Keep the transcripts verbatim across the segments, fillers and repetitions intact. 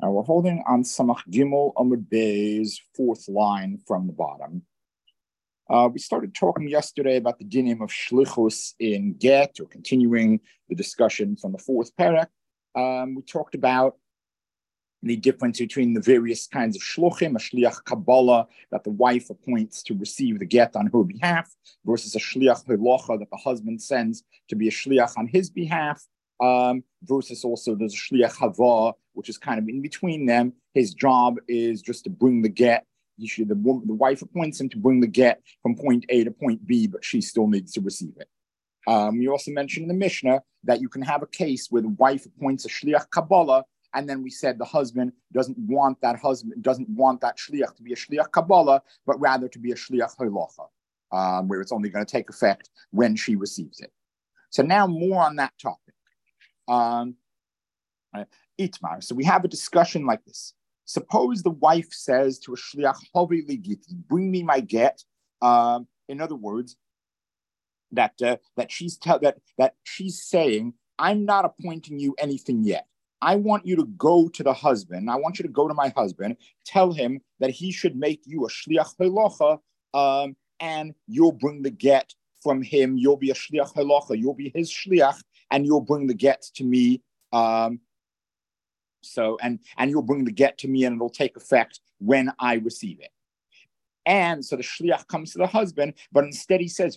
Now we're holding on Samach Gimel Amud Bey's fourth line from the bottom. Uh, we started talking yesterday about the dinim of shlichus in get, or continuing the discussion from the fourth parak. Um, we talked about the difference between the various kinds of shluchim, a shliach kabbalah that the wife appoints to receive the get on her behalf, versus a shliach halacha that the husband sends to be a shliach on his behalf. Um, versus also there's a shliach hava, which is kind of in between them. His job is just to bring the get. He should, the, woman, the wife appoints him to bring the get from point A to point B, but she still needs to receive it. Um, we also mentioned in the Mishnah that you can have a case where the wife appoints a shliach kabbalah, and then we said the husband doesn't want that husband doesn't want that shliach to be a shliach kabbalah, but rather to be a shliach halacha, um, where it's only going to take effect when she receives it. So now more on that topic. Um, Itmar. So we have a discussion like this. Suppose the wife says to a shliach, "Havi li giti, bring me my get." Um, in other words, that uh, that she's te- that that she's saying, "I'm not appointing you anything yet. I want you to go to the husband. I want you to go to my husband. Tell him that he should make you a shliach halacha, um, and you'll bring the get from him. You'll be a shliach halacha. You'll be his shliach, and you'll bring the get to me." Um, So, and, and you'll bring the get to me and it'll take effect when I receive it. And so the shliach comes to the husband, but instead he says,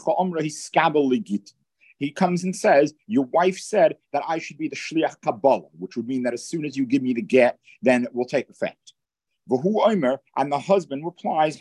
he comes and says, your wife said that I should be the shliach kabbalah, which would mean that as soon as you give me the get, then it will take effect. And the husband replies,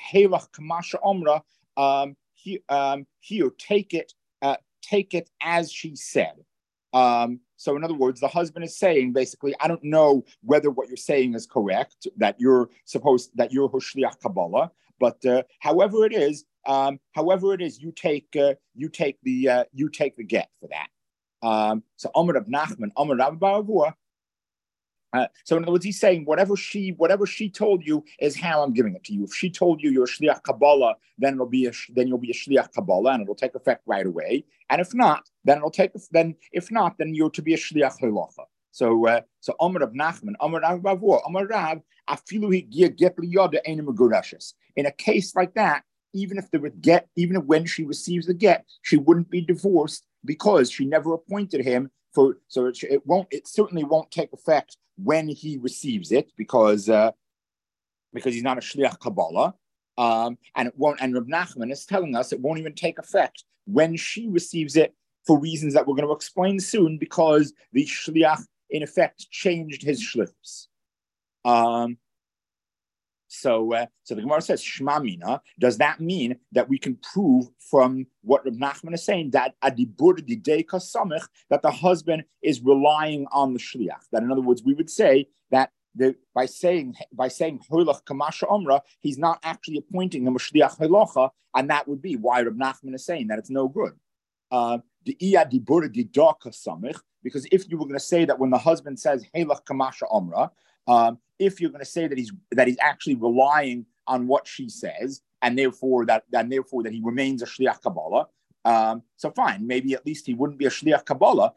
um, he, um, here, take it, uh, take it as she said. Um, so in other words, the husband is saying basically, I don't know whether what you're saying is correct, that you're supposed, that you're shliach kabbalah, but uh, however it is, um, however it is, you take, uh, you take the, uh, you take the get for that. Um, so Amar Rav Nachman, Amar Rav Baravua. Uh, so in other words, he's saying whatever she, whatever she told you is how I'm giving it to you. If she told you you're a shliach kabbalah, then it'll be a, then you'll be a shliach kabbalah, and it'll take effect right away. And if not, then it'll take. Then if not, then you're to be a shliach halacha. So, uh, so Amar Rav Nachman, Amar Rav Bavur, Amar Rav, afilu higia get liyada enim megurashes. In a case like that, even if they would get, even if when she receives the get, she wouldn't be divorced because she never appointed him for. So it, it won't. It certainly won't take effect when he receives it, because uh, because he's not a shliach kabbalah, um, and it won't. And Reb Nachman is telling us it won't even take effect when she receives it for reasons that we're going to explain soon, because the shliach in effect changed his shlichus. Um, so, uh, so the Gemara says Shma Mina. Does that mean that we can prove from what Reb Nachman is saying that adibur didei kasamich, that the husband is relying on the shliach? That in other words, we would say that the, by saying by saying holach kamasha omra, he's not actually appointing him a shliach halacha, and that would be why Reb Nachman is saying that it's no good. Uh, the iya dibur didei kasamich, because if you were going to say that when the husband says holach kamasha omra, Um, if you're going to say that he's that he's actually relying on what she says, and therefore that and therefore that he remains a shliach kabbalah, um, so fine, maybe at least he wouldn't be a shliach kabbalah.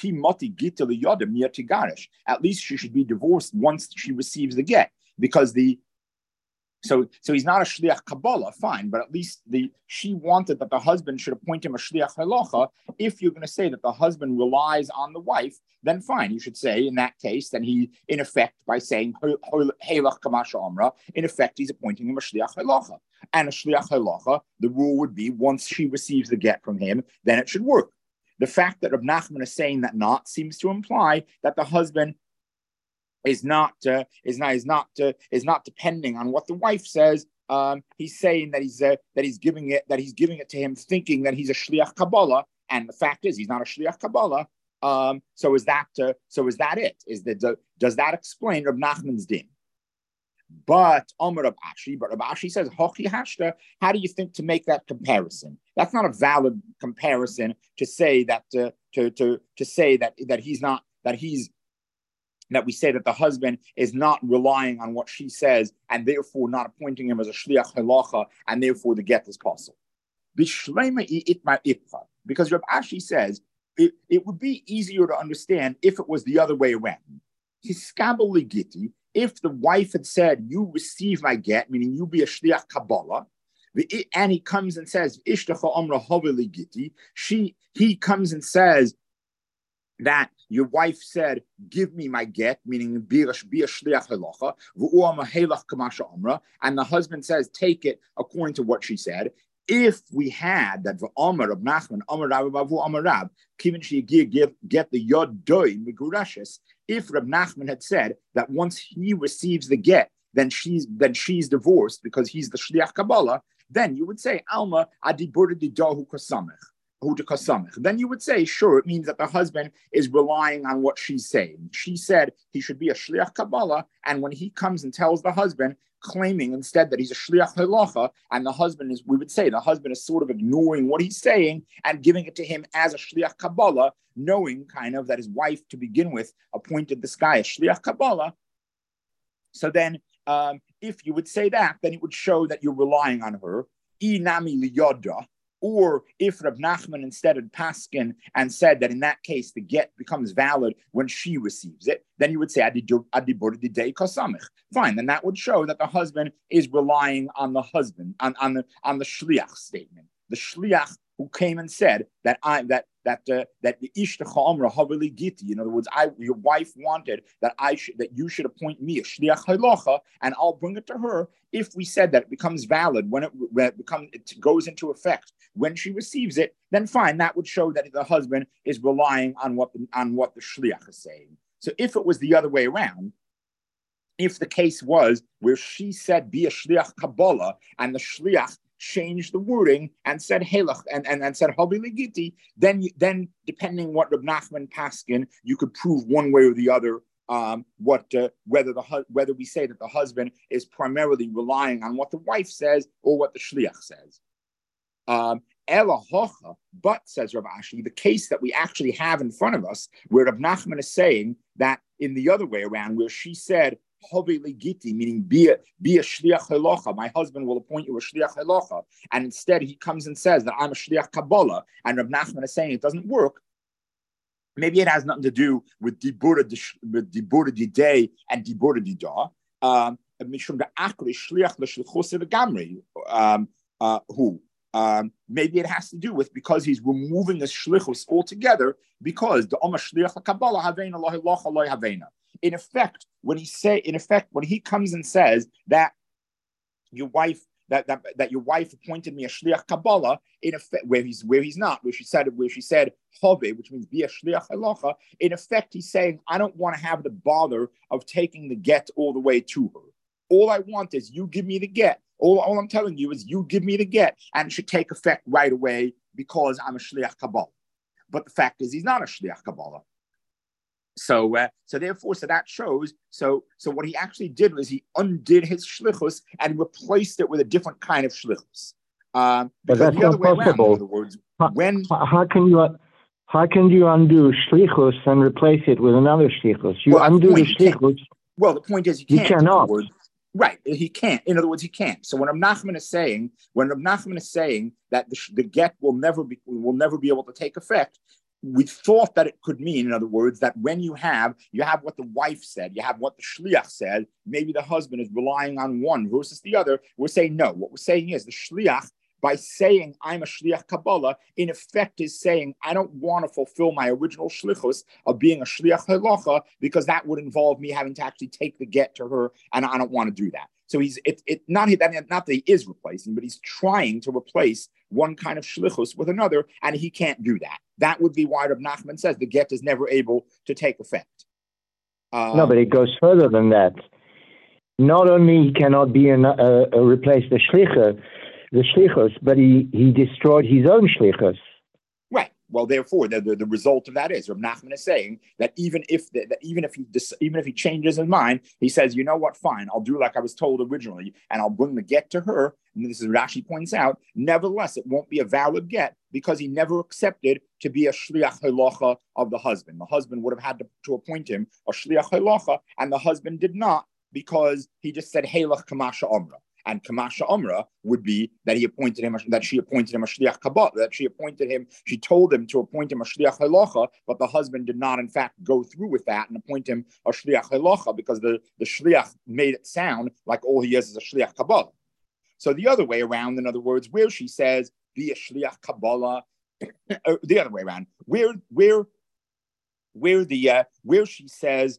At least she should be divorced once she receives the get, because the So, so he's not a shliach kabbalah, fine, but at least the she wanted that the husband should appoint him a shliach halacha. If you're going to say that the husband relies on the wife, then fine, you should say in that case, then he, in effect, by saying heilach kamasha amra, in effect, he's appointing him a shliach halacha. And a shliach halacha, the rule would be once she receives the get from him, then it should work. The fact that Reb Nachman is saying that not seems to imply that the husband is not uh, is not is not uh, is not depending on what the wife says. Um, he's saying that he's uh, that he's giving it that he's giving it to him, thinking that he's a shliach kabbalah, and the fact is he's not a shliach kabbalah. Um, so is that uh, so is that it? Is that uh, does that explain Reb Nachman's din? But Omer Reb Ashi, but Reb Ashi says Hochi Hashta. How do you think to make that comparison? That's not a valid comparison to say that uh, to to to say that that he's not that he's. that we say that the husband is not relying on what she says and therefore not appointing him as a shliach halacha, and therefore the get is possible. Because Reb Ashi says it, it would be easier to understand if it was the other way around. hiskabel ligiti, if the wife had said, you receive my get, meaning you be a shliach Kabbalah, and he comes and says, Ishtacha Amra Haveli Giti, she he comes and says that your wife said, give me my get, meaning be a shliach halacha, v'u'ama helach kamasha amra, and the husband says, take it according to what she said. If we had that v'amar of Nachman, amar Rab Bavu amar Rab, kivin she give get the yod doi migurashes. If Rab Nachman had said that once he receives the get, then she's then she's divorced because he's the shliach Kabbalah, then you would say, Alma adibur di dahu kasamech. Then you would say, sure, it means that the husband is relying on what she's saying. She said he should be a shliach Kabbalah, and when he comes and tells the husband, claiming instead that he's a shliach halacha, and the husband is, we would say, the husband is sort of ignoring what he's saying and giving it to him as a shliach Kabbalah, knowing kind of that his wife, to begin with, appointed this guy a shliach Kabbalah. So then, um, if you would say that, then it would show that you're relying on her. Inami liyoda. Or if Rab Nachman instead had paskin and said that in that case the get becomes valid when she receives it, then you would say fine. Then that would show that the husband is relying on the husband on, on the on the shliach statement. The shliach who came and said that I that that uh, that the ishtacha amra haveli giti. In other words, I your wife wanted that I should that you should appoint me a shliach halacha, and I'll bring it to her. If we said that it becomes valid when it, when it becomes it goes into effect when she receives it, then fine. That would show that the husband is relying on what the, on what the shliach is saying. So if it was the other way around, if the case was where she said be a shliach Kabbalah and the shliach changed the wording and said helach and, and, and said habiligiti, then you, then depending what Reb Nachman paskin, you could prove one way or the other um, what uh, whether the whether we say that the husband is primarily relying on what the wife says or what the shliach says. Um, Ela hocha, but says Rav Ashi, the case that we actually have in front of us, where Rav Nachman is saying that in the other way around, where she said Giti, meaning be a, be a shliach halacha. My husband will appoint you a shliach halacha, and instead he comes and says that I'm a shliach Kabbalah, and Rav Nachman is saying it doesn't work. Maybe it has nothing to do with dibura with dibura day and dibura da. Um, um, uh, who um, maybe it has to do with because he's removing the shlichus altogether. Because the Omar shliach Kabbalah haveina loy locha loy haveina. In effect, when he say, in effect, when he comes and says that your wife, that that, that your wife appointed me a shliach Kabbalah, in effect, where he's where he's not, where she said, where she said hove, which means be a shliach halacha. In effect, he's saying, I don't want to have the bother of taking the get all the way to her. All I want is you give me the get. All, all I'm telling you is you give me the get, and it should take effect right away because I'm a shliach Kabbalah. But the fact is, he's not a shliach Kabbalah. So, uh, so therefore, so that shows. So, so what he actually did was he undid his shlichus and replaced it with a different kind of shlichus. Um, but that's not possible. In other words, how, when how can you how can you undo shlichus and replace it with another shlichus? You well, undo the, the shlichus. Well, the point is, you can't. You cannot. Right, he can't. In other words, he can't. So when Reb Nachman is saying, when Reb Nachman is saying that the, the get will never be will never be able to take effect, we thought that it could mean, in other words, that when you have you have what the wife said, you have what the shliach said. Maybe the husband is relying on one versus the other. We're saying no. What we're saying is the shliach, by saying I'm a shliach Kabbalah, in effect is saying I don't want to fulfill my original shlichus of being a shliach halacha because that would involve me having to actually take the get to her, and I don't want to do that. So he's it, it not that not that he is replacing, but he's trying to replace one kind of shlichus with another, and he can't do that. That would be why Reb Nachman says the get is never able to take effect. Um, no, but it goes further than that. Not only he cannot be an, uh, uh, replace the shlichus, the shlichus, but he, he destroyed his own shlichus. Right. Well, therefore, the, the, the result of that is Reb Nachman is saying that even if the, that even if he even if he changes his mind, he says, you know what, fine, I'll do like I was told originally, and I'll bring the get to her. And this is Rashi points out. Nevertheless, it won't be a valid get because he never accepted to be a shliach halacha of the husband. The husband would have had to, to appoint him a shliach halacha, and the husband did not because he just said halach kamasha amra. And Kamasha Umrah would be that he appointed him, that she appointed him a shliach kabbalah, that she appointed him, she told him to appoint him a shliach halacha, but the husband did not, in fact, go through with that and appoint him a shliach halacha because the, the shliach made it sound like all he is is a shliach kabbalah. So the other way around, in other words, where she says, be a shliach kabbalah, the other way around, where, where, where the, uh, where she says,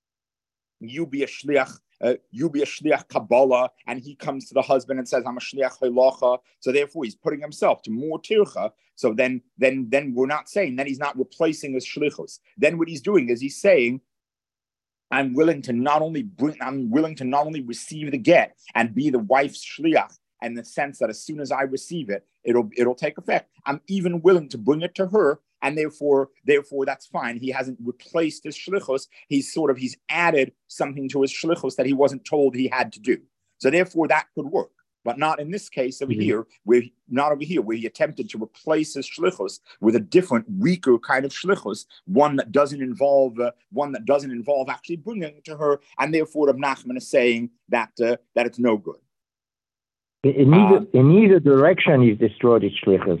you be a shliach, Uh, you be a shliach kabbalah, and he comes to the husband and says, "I'm a shliach halacha." So therefore, he's putting himself to more tircha. So then, then, then we're not saying that he's not replacing his shlichus. Then what he's doing is he's saying, "I'm willing to not only bring, I'm willing to not only receive the get and be the wife's shliach, in the sense that as soon as I receive it, it'll it'll take effect. I'm even willing to bring it to her." And therefore, therefore, that's fine. He hasn't replaced his shlichus. He's sort of, he's added something to his shlichus that he wasn't told he had to do. So therefore, that could work. But not in this case over mm-hmm. here, where not over here, where he attempted to replace his shlichus with a different, weaker kind of shlichus, one that doesn't involve, uh, one that doesn't involve actually bringing it to her. And therefore, Rav Nachman is saying that uh, that it's no good. In either, um, in either direction, he's destroyed his shlichus.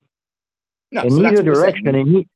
No, in so either direction, in he,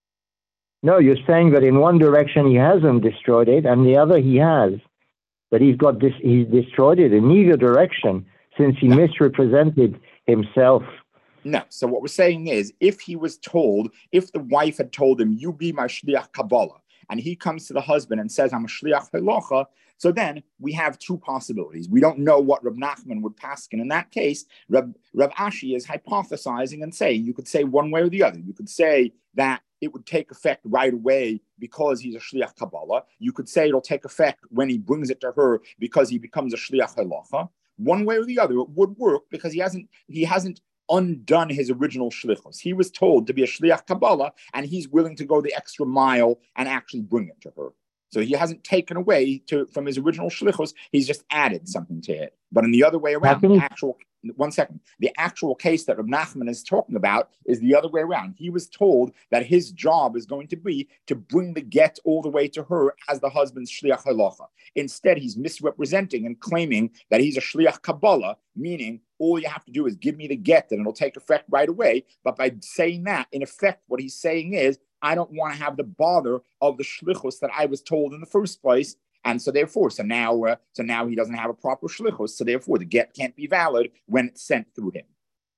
no, you're saying that in one direction he hasn't destroyed it, and the other he has, but he's got this. He's destroyed it in either direction since he no. misrepresented himself. No. So what we're saying is, if he was told, if the wife had told him, "You be my shliach kabbalah," and he comes to the husband and says, "I'm a shliach halacha," so then we have two possibilities. We don't know what Reb Nachman would paskin in that case. Reb, Reb Ashi is hypothesizing and saying, you could say one way or the other. You could say that it would take effect right away because he's a shliach kabbalah. You could say it'll take effect when he brings it to her because he becomes a shliach halacha. One way or the other, it would work because he hasn't he hasn't undone his original shlichus. He was told to be a shliach kabbalah, and he's willing to go the extra mile and actually bring it to her. So he hasn't taken away to, from his original shlichus, he's just added something to it. But in the other way around, the actual, one second, the actual case that Reb Nachman is talking about is the other way around. He was told that his job is going to be to bring the get all the way to her as the husband's shliach halacha. Instead, he's misrepresenting and claiming that he's a shliach kabbalah, meaning all you have to do is give me the get and it'll take effect right away. But by saying that, in effect, what he's saying is, I don't want to have the bother of the shlichus that I was told in the first place. And so therefore, so now, uh, so now he doesn't have a proper shlichus. So therefore, the get can't be valid when it's sent through him.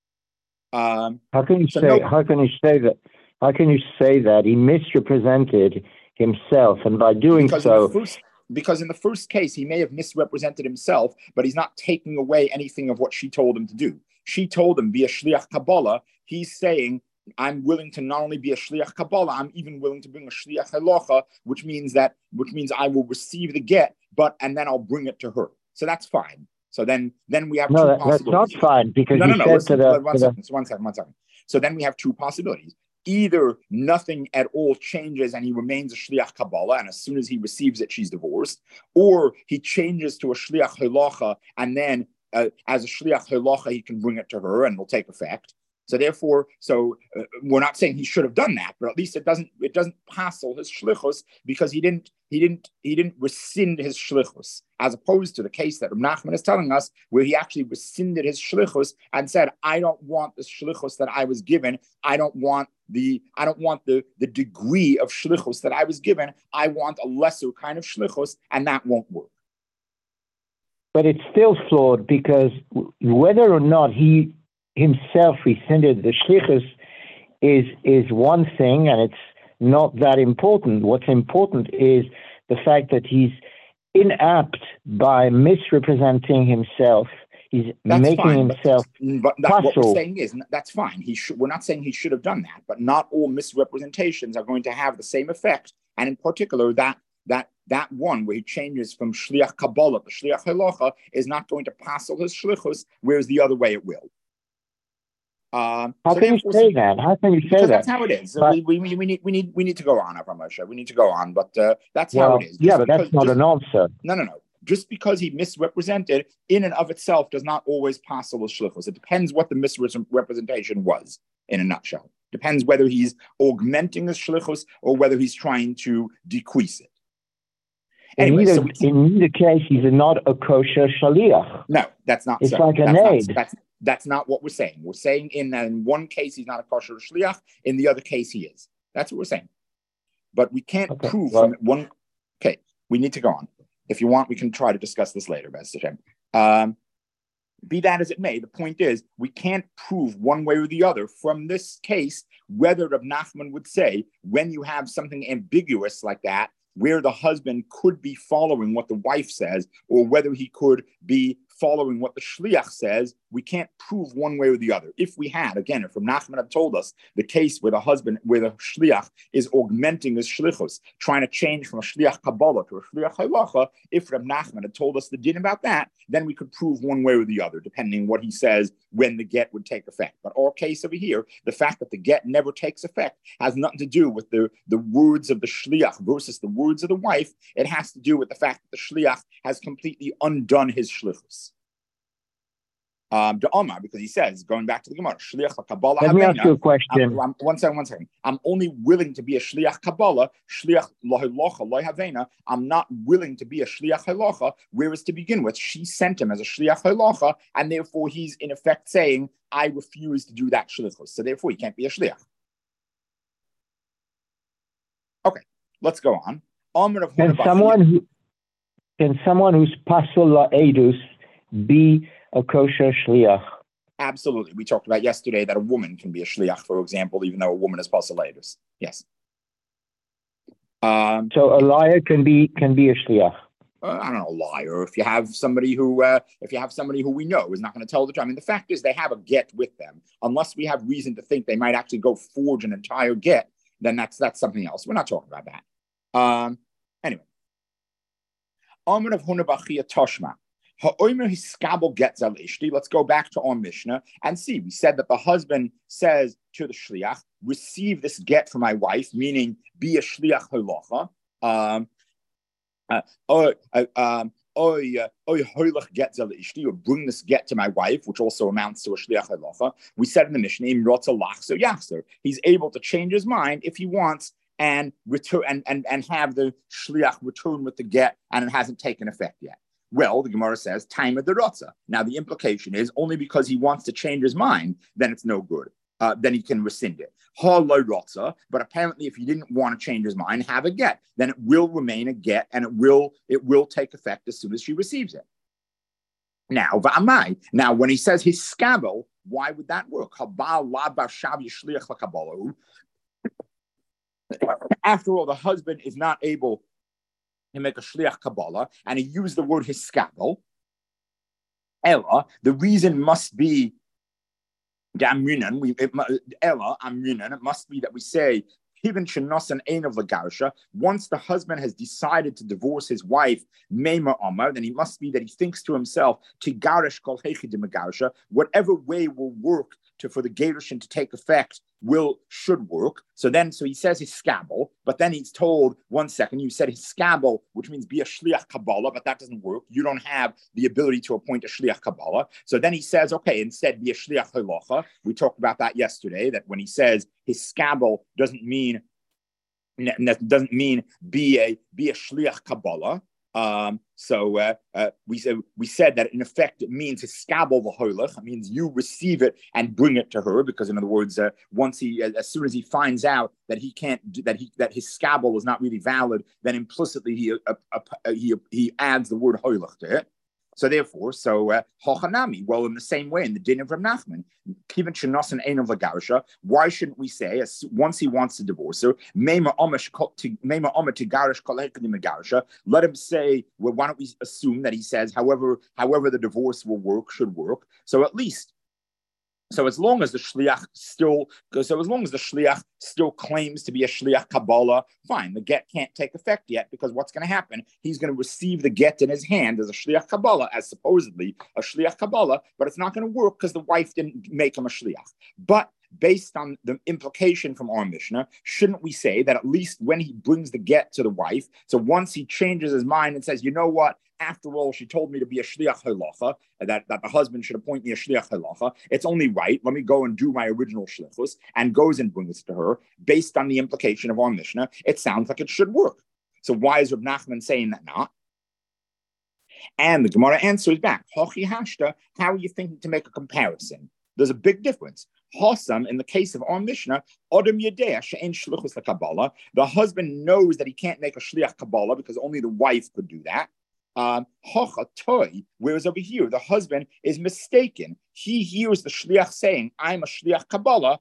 Um, how can you so say? no, how can you say that? How can you say that he misrepresented himself, and by doing because so, in the first, because in the first case, he may have misrepresented himself, but he's not taking away anything of what she told him to do. She told him be a shliach kabbalah. He's saying, I'm willing to not only be a shliach kabbalah, I'm even willing to bring a shliach halacha, which means that, which means I will receive the get, but and then I'll bring it to her. So that's fine. So then, then we have no, two that, possibilities. that's not fine because no, no, you no. said Listen, to the, one, to second, the... one second, one second. So then we have two possibilities. Either nothing at all changes and he remains a shliach kabbalah, and as soon as he receives it, she's divorced, or he changes to a shliach halacha, and then uh, as a shliach halacha, he can bring it to her and it'll take effect. So therefore, so uh, we're not saying he should have done that, but at least it doesn't it doesn't passel his shlichus because he didn't he didn't he didn't rescind his shlichus, as opposed to the case that Reb Nachman is telling us, where he actually rescinded his shlichus and said, "I don't want the shlichus that I was given. I don't want the I don't want the the degree of shlichus that I was given. I want a lesser kind of shlichus, and that won't work." But it's still flawed because whether or not he himself rescinded the shlichus is is one thing, and it's not that important. What's important is the fact that he's inapt by misrepresenting himself. He's that's making fine, himself but, but that, what we're saying is that's fine. He should. We're not saying he should have done that, but not all misrepresentations are going to have the same effect. And in particular, that that that one where he changes from shliach kabbalah to shliach halacha is not going to passel his shlichus, whereas the other way it will. Um, how so can you say that? How can you say because that? That's how it is. But, we, we, we need we need we need to go on, Avram Moshe. We need to go on, but uh, that's well, how it is. Just yeah, but because, that's not just, an answer. No, no, no. Just because he misrepresented in and of itself does not always passel as shlichus. It depends what the misrepresentation was. In a nutshell, depends whether he's augmenting his shlichus or whether he's trying to decrease it. Anyway, in either, so we, in either case, he's not a kosher shaliach. no, that's not It's so. like an that's aid. Not, that's, that's not what we're saying. We're saying in, in one case he's not a kosher shliach, in the other case he is. That's what we're saying. But we can't Okay. prove Well, from one. Okay, we need to go on. If you want, we can try to discuss this later, Best Hashem. Um, be that as it may, the point is we can't prove one way or the other from this case whether Reb Nachman would say when you have something ambiguous like that, where the husband could be following what the wife says, or whether he could be following what the shliach says, we can't prove one way or the other. If we had, again, if Reb Nachman had told us the case where the husband, where the shliach is augmenting his shlichus, trying to change from a shliach kabbalah to a shliach halacha, if Reb Nachman had told us the din about that, then we could prove one way or the other, depending what he says when the get would take effect. But our case over here, the fact that the get never takes effect has nothing to do with the, the words of the shliach versus the words of the wife. It has to do with the fact that the shliach has completely undone his shlichus. Um, the Omar, because he says, going back to the Gemara, Shliach Kabbalah. Let me ask you a question. I'm, I'm, one second, one second. I'm only willing to be a Shliach Kabbalah, Shliach Lohilocha, Lohavena. I'm not willing to be a Shliach Halacha, whereas to begin with, she sent him as a Shliach Halacha, and therefore he's in effect saying, I refuse to do that Shlichus. So therefore he can't be a Shliach. Okay, let's go on. Can someone, who, can someone who's Pasul La'edus be a kosher shliach? Absolutely. We talked about yesterday that a woman can be a shliach, for example, even though a woman is pasul la'edus. Yes. Um, so a liar can be can be a shliach. Uh, I don't know, a liar. If you have somebody who, uh, if you have somebody who we know is not going to tell the truth. I mean, the fact is they have a get with them, unless we have reason to think they might actually go forge an entire get. Then that's that's something else. We're not talking about that. Um, anyway, Amr of Hunabachia Toshma. Let's go back to our Mishnah and see. We said that the husband says to the shliach, receive this get from my wife, meaning be a shliach halacha. Um, uh, or, uh, um, or bring this get to my wife, which also amounts to a shliach halacha. We said in the Mishnah, so yachzer, he's able to change his mind if he wants and return and, and, and have the shliach return with the get, and it hasn't taken effect yet. Well, the Gemara says, time of the rotza. Now, the implication is only because he wants to change his mind, then it's no good. Uh, then he can rescind it. Ha lo rotza. But apparently, if he didn't want to change his mind, have a get. Then it will remain a get, and it will it will take effect as soon as she receives it. Now, va'amai. Now, when he says his scabel, why would that work? After all, the husband is not able to make a shliach Kabbalah, and he used the word hiskabel. Ella, the reason must be Amrinan, we Ella Amrinan. It must be that we say once the husband has decided to divorce his wife, then he must be that he thinks to himself, whatever way will work to for the gerushin to take effect will should work. So then, so he says his scabel, but then he's told, one second, you said his scabel, which means be a shliach Kabbalah, but that doesn't work. You don't have the ability to appoint a shliach Kabbalah. So then he says, okay, instead be a shliach halacha. We talked about that yesterday, that when he says his scabel doesn't mean doesn't mean be a be a shliach Kabbalah. Um, so uh, uh, we said we said that in effect it means his scabel v'holach. It means you receive it and bring it to her, because in other words, uh, once he as soon as he finds out that he can't that he that his scabel is not really valid, then implicitly he uh, uh, he he adds the word holach to it. So therefore, so uh, hochanami. Well, in the same way, in the din of Reb Nachman, kiven shenosan ein of lagarsha. Why shouldn't we say, as, once he wants to divorce her, meima omesh meima omer tigarish kol hekadim megarsha? Let him say. Well, why don't we assume that he says, however, however the divorce will work should work. So at least. So as long as the shliach still, so as long as the shliach still claims to be a shliach Kabbalah, fine. The get can't take effect yet, because what's going to happen? He's going to receive the get in his hand as a shliach Kabbalah, as supposedly a shliach Kabbalah, but it's not going to work because the wife didn't make him a shliach. But based on the implication from our Mishnah, shouldn't we say that at least when he brings the get to the wife, so once he changes his mind and says, you know what? After all, she told me to be a shliach halacha, that, that the husband should appoint me a shliach halacha. It's only right. Let me go and do my original shlichus, and goes and brings it to her. Based on the implication of our Mishnah, it sounds like it should work. So why is Reb Nachman saying that not? And the Gemara answers back, Hochi Hashta, how are you thinking to make a comparison? There's a big difference. Hossam, in the case of our Mishnah, Adam Yedea, She'en Shluchus LaKabbalah, the husband knows that he can't make a Shliach Kabbalah because only the wife could do that. Um, Hocha Toy, whereas over here, the husband is mistaken. He hears the Shliach saying, I'm a Shliach Kabbalah,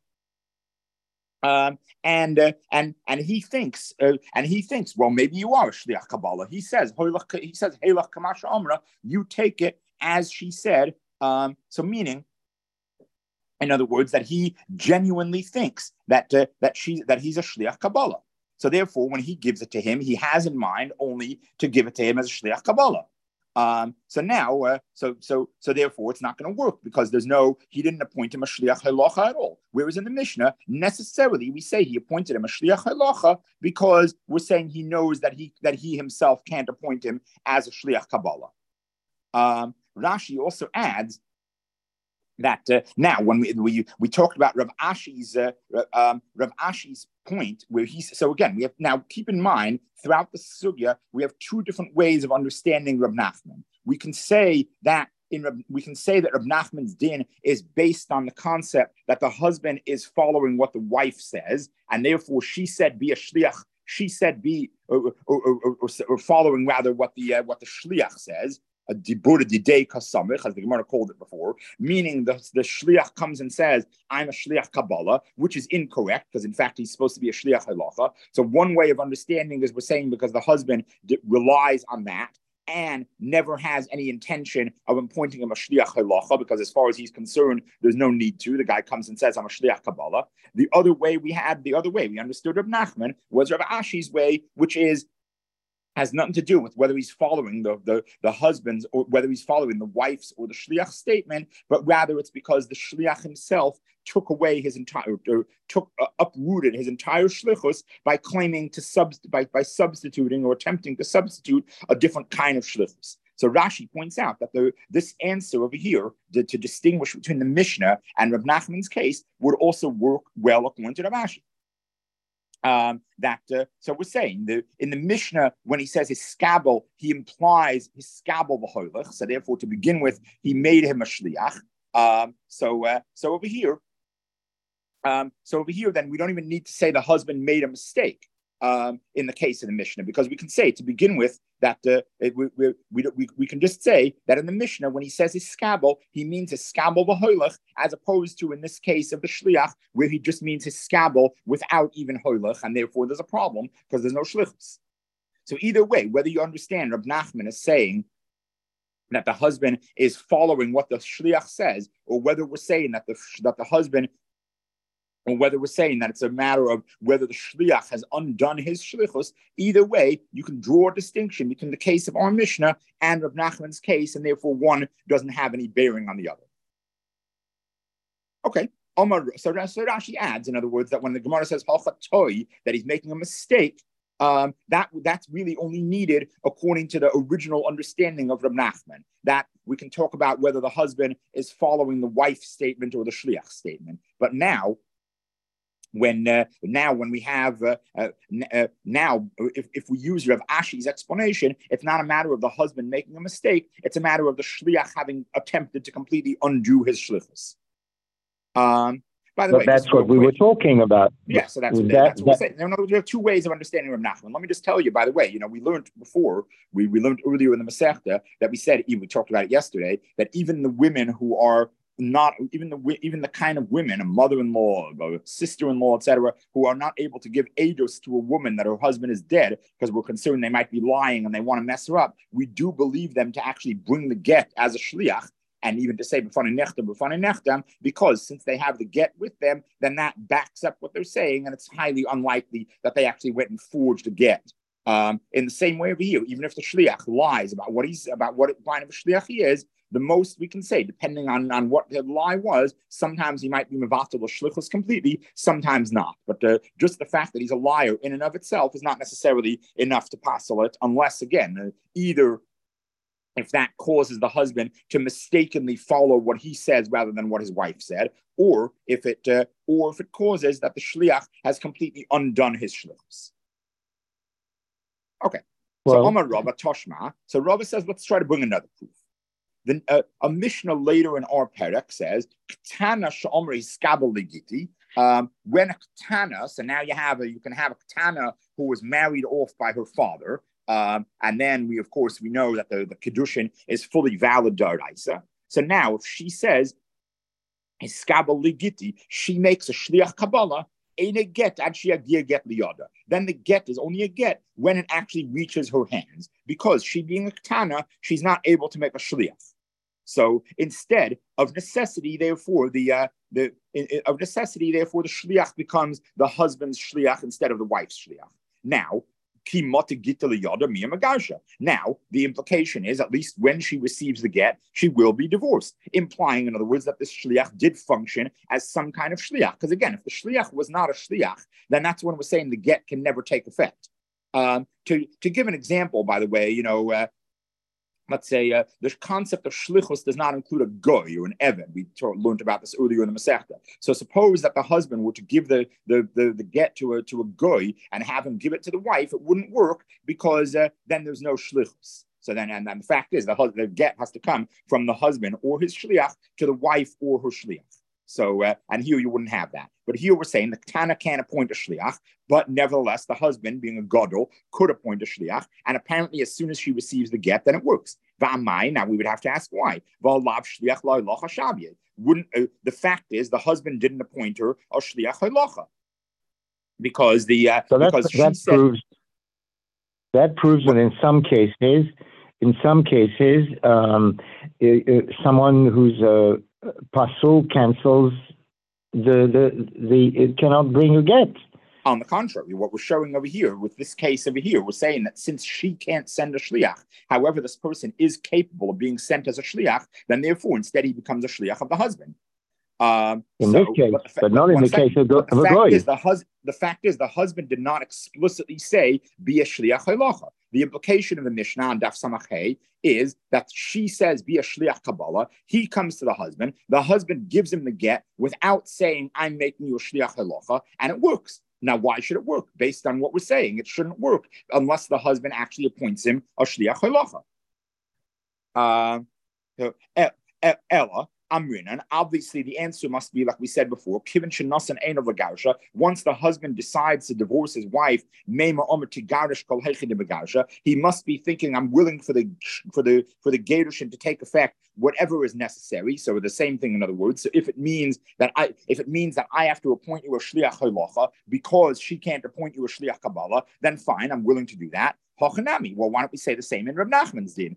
Um, and uh, and and he thinks uh, and he thinks, well, maybe you are a shliach Kabbalah. He says, he says, Heilach Kamasha Amra, you take it as she said. Um, so meaning, in other words, that he genuinely thinks that uh, that she that he's a shliach Kabbalah. So therefore, when he gives it to him, he has in mind only to give it to him as a shliach Kabbalah. Um, so now, uh, so so so therefore, it's not going to work because there's no, he didn't appoint him a shliach halacha at all. Whereas in the Mishnah, necessarily we say he appointed him a shliach halacha because we're saying he knows that he that he himself can't appoint him as a shliach Kabbalah. Um, Rashi also adds that uh, now when we, we we talked about Rav Ashi's uh, um, Rav Ashi's point where he's so again we have now keep in mind throughout the sugya we have two different ways of understanding Rav Nachman. We can say that in Rav, we can say that Rav Nachman's din is based on the concept that the husband is following what the wife says, and therefore she said be a shliach. She said be or, or, or, or, or following rather what the uh, what the shliach says. A dibur didei kasamich, as the Gemara called it before, meaning the, the shliach comes and says, I'm a shliach Kabbalah, which is incorrect, because in fact he's supposed to be a shliach halacha. So one way of understanding is we're saying because the husband d- relies on that and never has any intention of appointing him a shliach halacha, because as far as he's concerned, there's no need to. The guy comes and says, I'm a shliach Kabbalah. The other way we had, the other way we understood Rav Nachman was Rav Ashi's way, which is has nothing to do with whether he's following the, the, the husband's or whether he's following the wife's or the shliach statement, but rather it's because the shliach himself took away his entire, or took uh, uprooted his entire shlichus by claiming to sub by, by substituting or attempting to substitute a different kind of shlichus. So Rashi points out that the, this answer over here to, to distinguish between the Mishnah and Rav Nachman's case would also work well according to Rashi. Um, that uh, so we're saying the in the Mishnah when he says his scabel, he implies his scabel b'hoilach. So therefore, to begin with, he made him a shliach. Um, so uh, so over here, um, so over here, then we don't even need to say the husband made a mistake um, in the case of the Mishnah, because we can say to begin with that uh, it, we, we, we, we can just say that in the Mishnah, when he says his scabel, he means his scabel b'hoilach, as opposed to in this case of the shliach, where he just means his scabel without even hoilach, and therefore there's a problem because there's no shlichus. So either way, whether you understand Rab Nachman is saying that the husband is following what the shliach says, or whether we're saying that the that the husband or whether we're saying that it's a matter of whether the shliach has undone his shlichus, either way, you can draw a distinction between the case of our Mishnah and Rav Nachman's case, and therefore one doesn't have any bearing on the other. Okay. Omar, so, so Rashi adds, in other words, that when the Gemara says halchatoi, that he's making a mistake, um, that that's really only needed according to the original understanding of Rav Nachman. That we can talk about whether the husband is following the wife's statement or the shliach statement. But now, When uh, now, when we have uh, uh, uh, now, if, if we use Rav Ashi's explanation, it's not a matter of the husband making a mistake; it's a matter of the shliach having attempted to completely undo his shlichus. Um, by the but way, that's what we quick. were talking about. Yeah, so that's what, that, that's what we're saying. In other words, we have two ways of understanding Rav Nachman. Let me just tell you, by the way, you know, we learned before, we, we learned earlier in the Masechta that we said, we talked about it yesterday, that even the women who are not even the even the kind of women, a mother-in-law, a sister-in-law, et cetera, who are not able to give eidos to a woman that her husband is dead because we're concerned they might be lying and they want to mess her up. We do believe them to actually bring the get as a shliach, and even to say b'fanei nechtam, b'fanei nechtam, because since they have the get with them, then that backs up what they're saying, and it's highly unlikely that they actually went and forged a get. Um, in the same way over here, even if the shliach lies about what he's about what kind of a shliach he is, the most we can say, depending on, on what the lie was, sometimes he might be mevatel or shlichus completely, sometimes not. But uh, just the fact that he's a liar in and of itself is not necessarily enough to passel it, unless, again, uh, either if that causes the husband to mistakenly follow what he says rather than what his wife said, or if it uh, or if it causes that the shliach has completely undone his shlichus. Okay. Well, so Amar Rabba Toshma. So Rabba says, let's try to bring another proof. Then uh, a Mishnah later in our perek says, Ketana she'omri skabel legiti. Um, when a Ketana, so now you have a, you can have a Ketana who was married off by her father, um, and then we, of course, we know that the, the Kedushin is fully valid daraisa. So now, if she says, skabel legiti, she makes a shliach kabbalah. Ain't a get actually a get liyada. Then the get is only a get when it actually reaches her hands, because she being a Ketana, she's not able to make a shliach. So instead of necessity, therefore the uh, the of necessity, therefore the shliach becomes the husband's shliach instead of the wife's shliach. Now, now the implication is, at least when she receives the get, she will be divorced, implying, in other words, that this shliach did function as some kind of shliach. Because again, if the shliach was not a shliach, then that's when we're saying the get can never take effect. Um, to to give an example, by the way, you know. Uh, Let's say uh, the concept of shlichus does not include a goy or an even. We t- learned about this earlier in the Masechta. So suppose that the husband were to give the the the, the get to a to a goy and have him give it to the wife, it wouldn't work, because uh, then there's no shlichus. So then, and, and the fact is, the, the get has to come from the husband or his shliach to the wife or her shliach. So, uh, and here you wouldn't have that. But here we're saying the Ketana can't appoint a shliach, but nevertheless, the husband, being a gadol, could appoint a shliach. And apparently, as soon as she receives the get, then it works. V'amai, now we would have to ask why. V'alav shliach lo'ilacha shabiyah. Wouldn't, uh, the fact is, the husband didn't appoint her a shliach halacha. Because the, uh, so because she that said, proves, that proves that in some cases, in some cases, um, someone who's a pasul cancels the the the it cannot bring a get. On the contrary, what we're showing over here with this case over here, we're saying that since she can't send a shliach, however, this person is capable of being sent as a shliach, then therefore instead he becomes a shliach of the husband. Um, in so, this case, but, but, not but in the second, case of, the, the of a fact goy. is the hus- The fact is the husband did not explicitly say be a shliach halacha. The implication of the Mishnah on Daf Samach is that she says be a shliach kabbalah. He comes to the husband. The husband gives him the get without saying I'm making you a shliach halacha, and it works. Now, why should it work? Based on what we're saying, it shouldn't work unless the husband actually appoints him a shliach halacha. Uh, Ella. Amrinan, obviously the answer must be, like we said before, once the husband decides to divorce his wife, he must be thinking, I'm willing for the for the for the gerushin to take effect, whatever is necessary. So the same thing, in other words. So if it means that I if it means that I have to appoint you a shliach halacha because she can't appoint you a shliach kabbalah, then fine, I'm willing to do that. Hochanami. Well, why don't we say the same in Reb Nachman's din?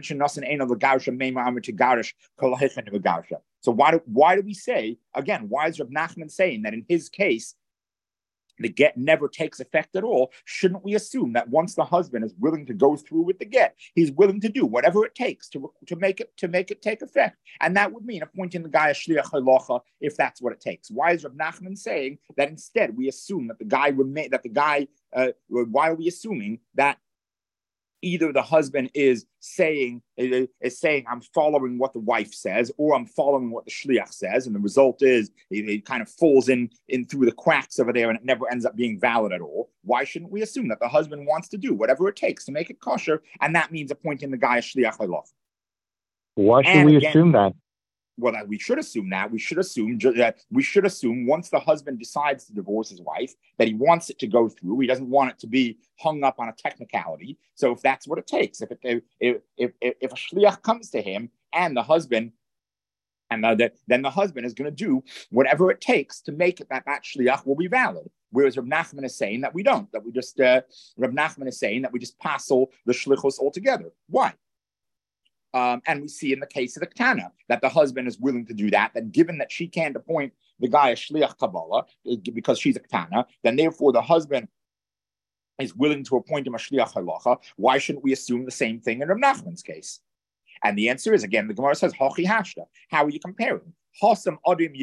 So why do why do we say again? Why is Reb Nachman saying that in his case the get never takes effect at all? Shouldn't we assume that once the husband is willing to go through with the get, he's willing to do whatever it takes to to make it to make it take effect, and that would mean appointing the guy a shliach halacha if that's what it takes? Why is Reb Nachman saying that instead we assume that the guy remain that the guy? Uh, why are we assuming that either the husband is saying is saying I'm following what the wife says, or I'm following what the shliach says, and the result is it, it kind of falls in in through the cracks over there, and it never ends up being valid at all? Why shouldn't we assume that the husband wants to do whatever it takes to make it kosher, and that means appointing the guy a shliach halacha? Why should and we again, assume that? Well, we should assume that. We should assume that we should assume once the husband decides to divorce his wife, that he wants it to go through. He doesn't want it to be hung up on a technicality. So if that's what it takes, if it, if if if, if a shliach comes to him and the husband, and the, then the husband is going to do whatever it takes to make it that that shliach will be valid. Whereas Reb Nachman is saying that we don't. That we just uh, Reb Nachman is saying that we just passel the shlichus altogether. Why? Um, and we see in the case of the Ketana that the husband is willing to do that, that given that she can't appoint the guy a shliach kabbalah because she's a Ketana, then therefore the husband is willing to appoint him a shliach halacha. Why shouldn't we assume the same thing in Reb Nachman's case? And the answer is, again, the Gemara says, Hochi hashta. How are you comparing? In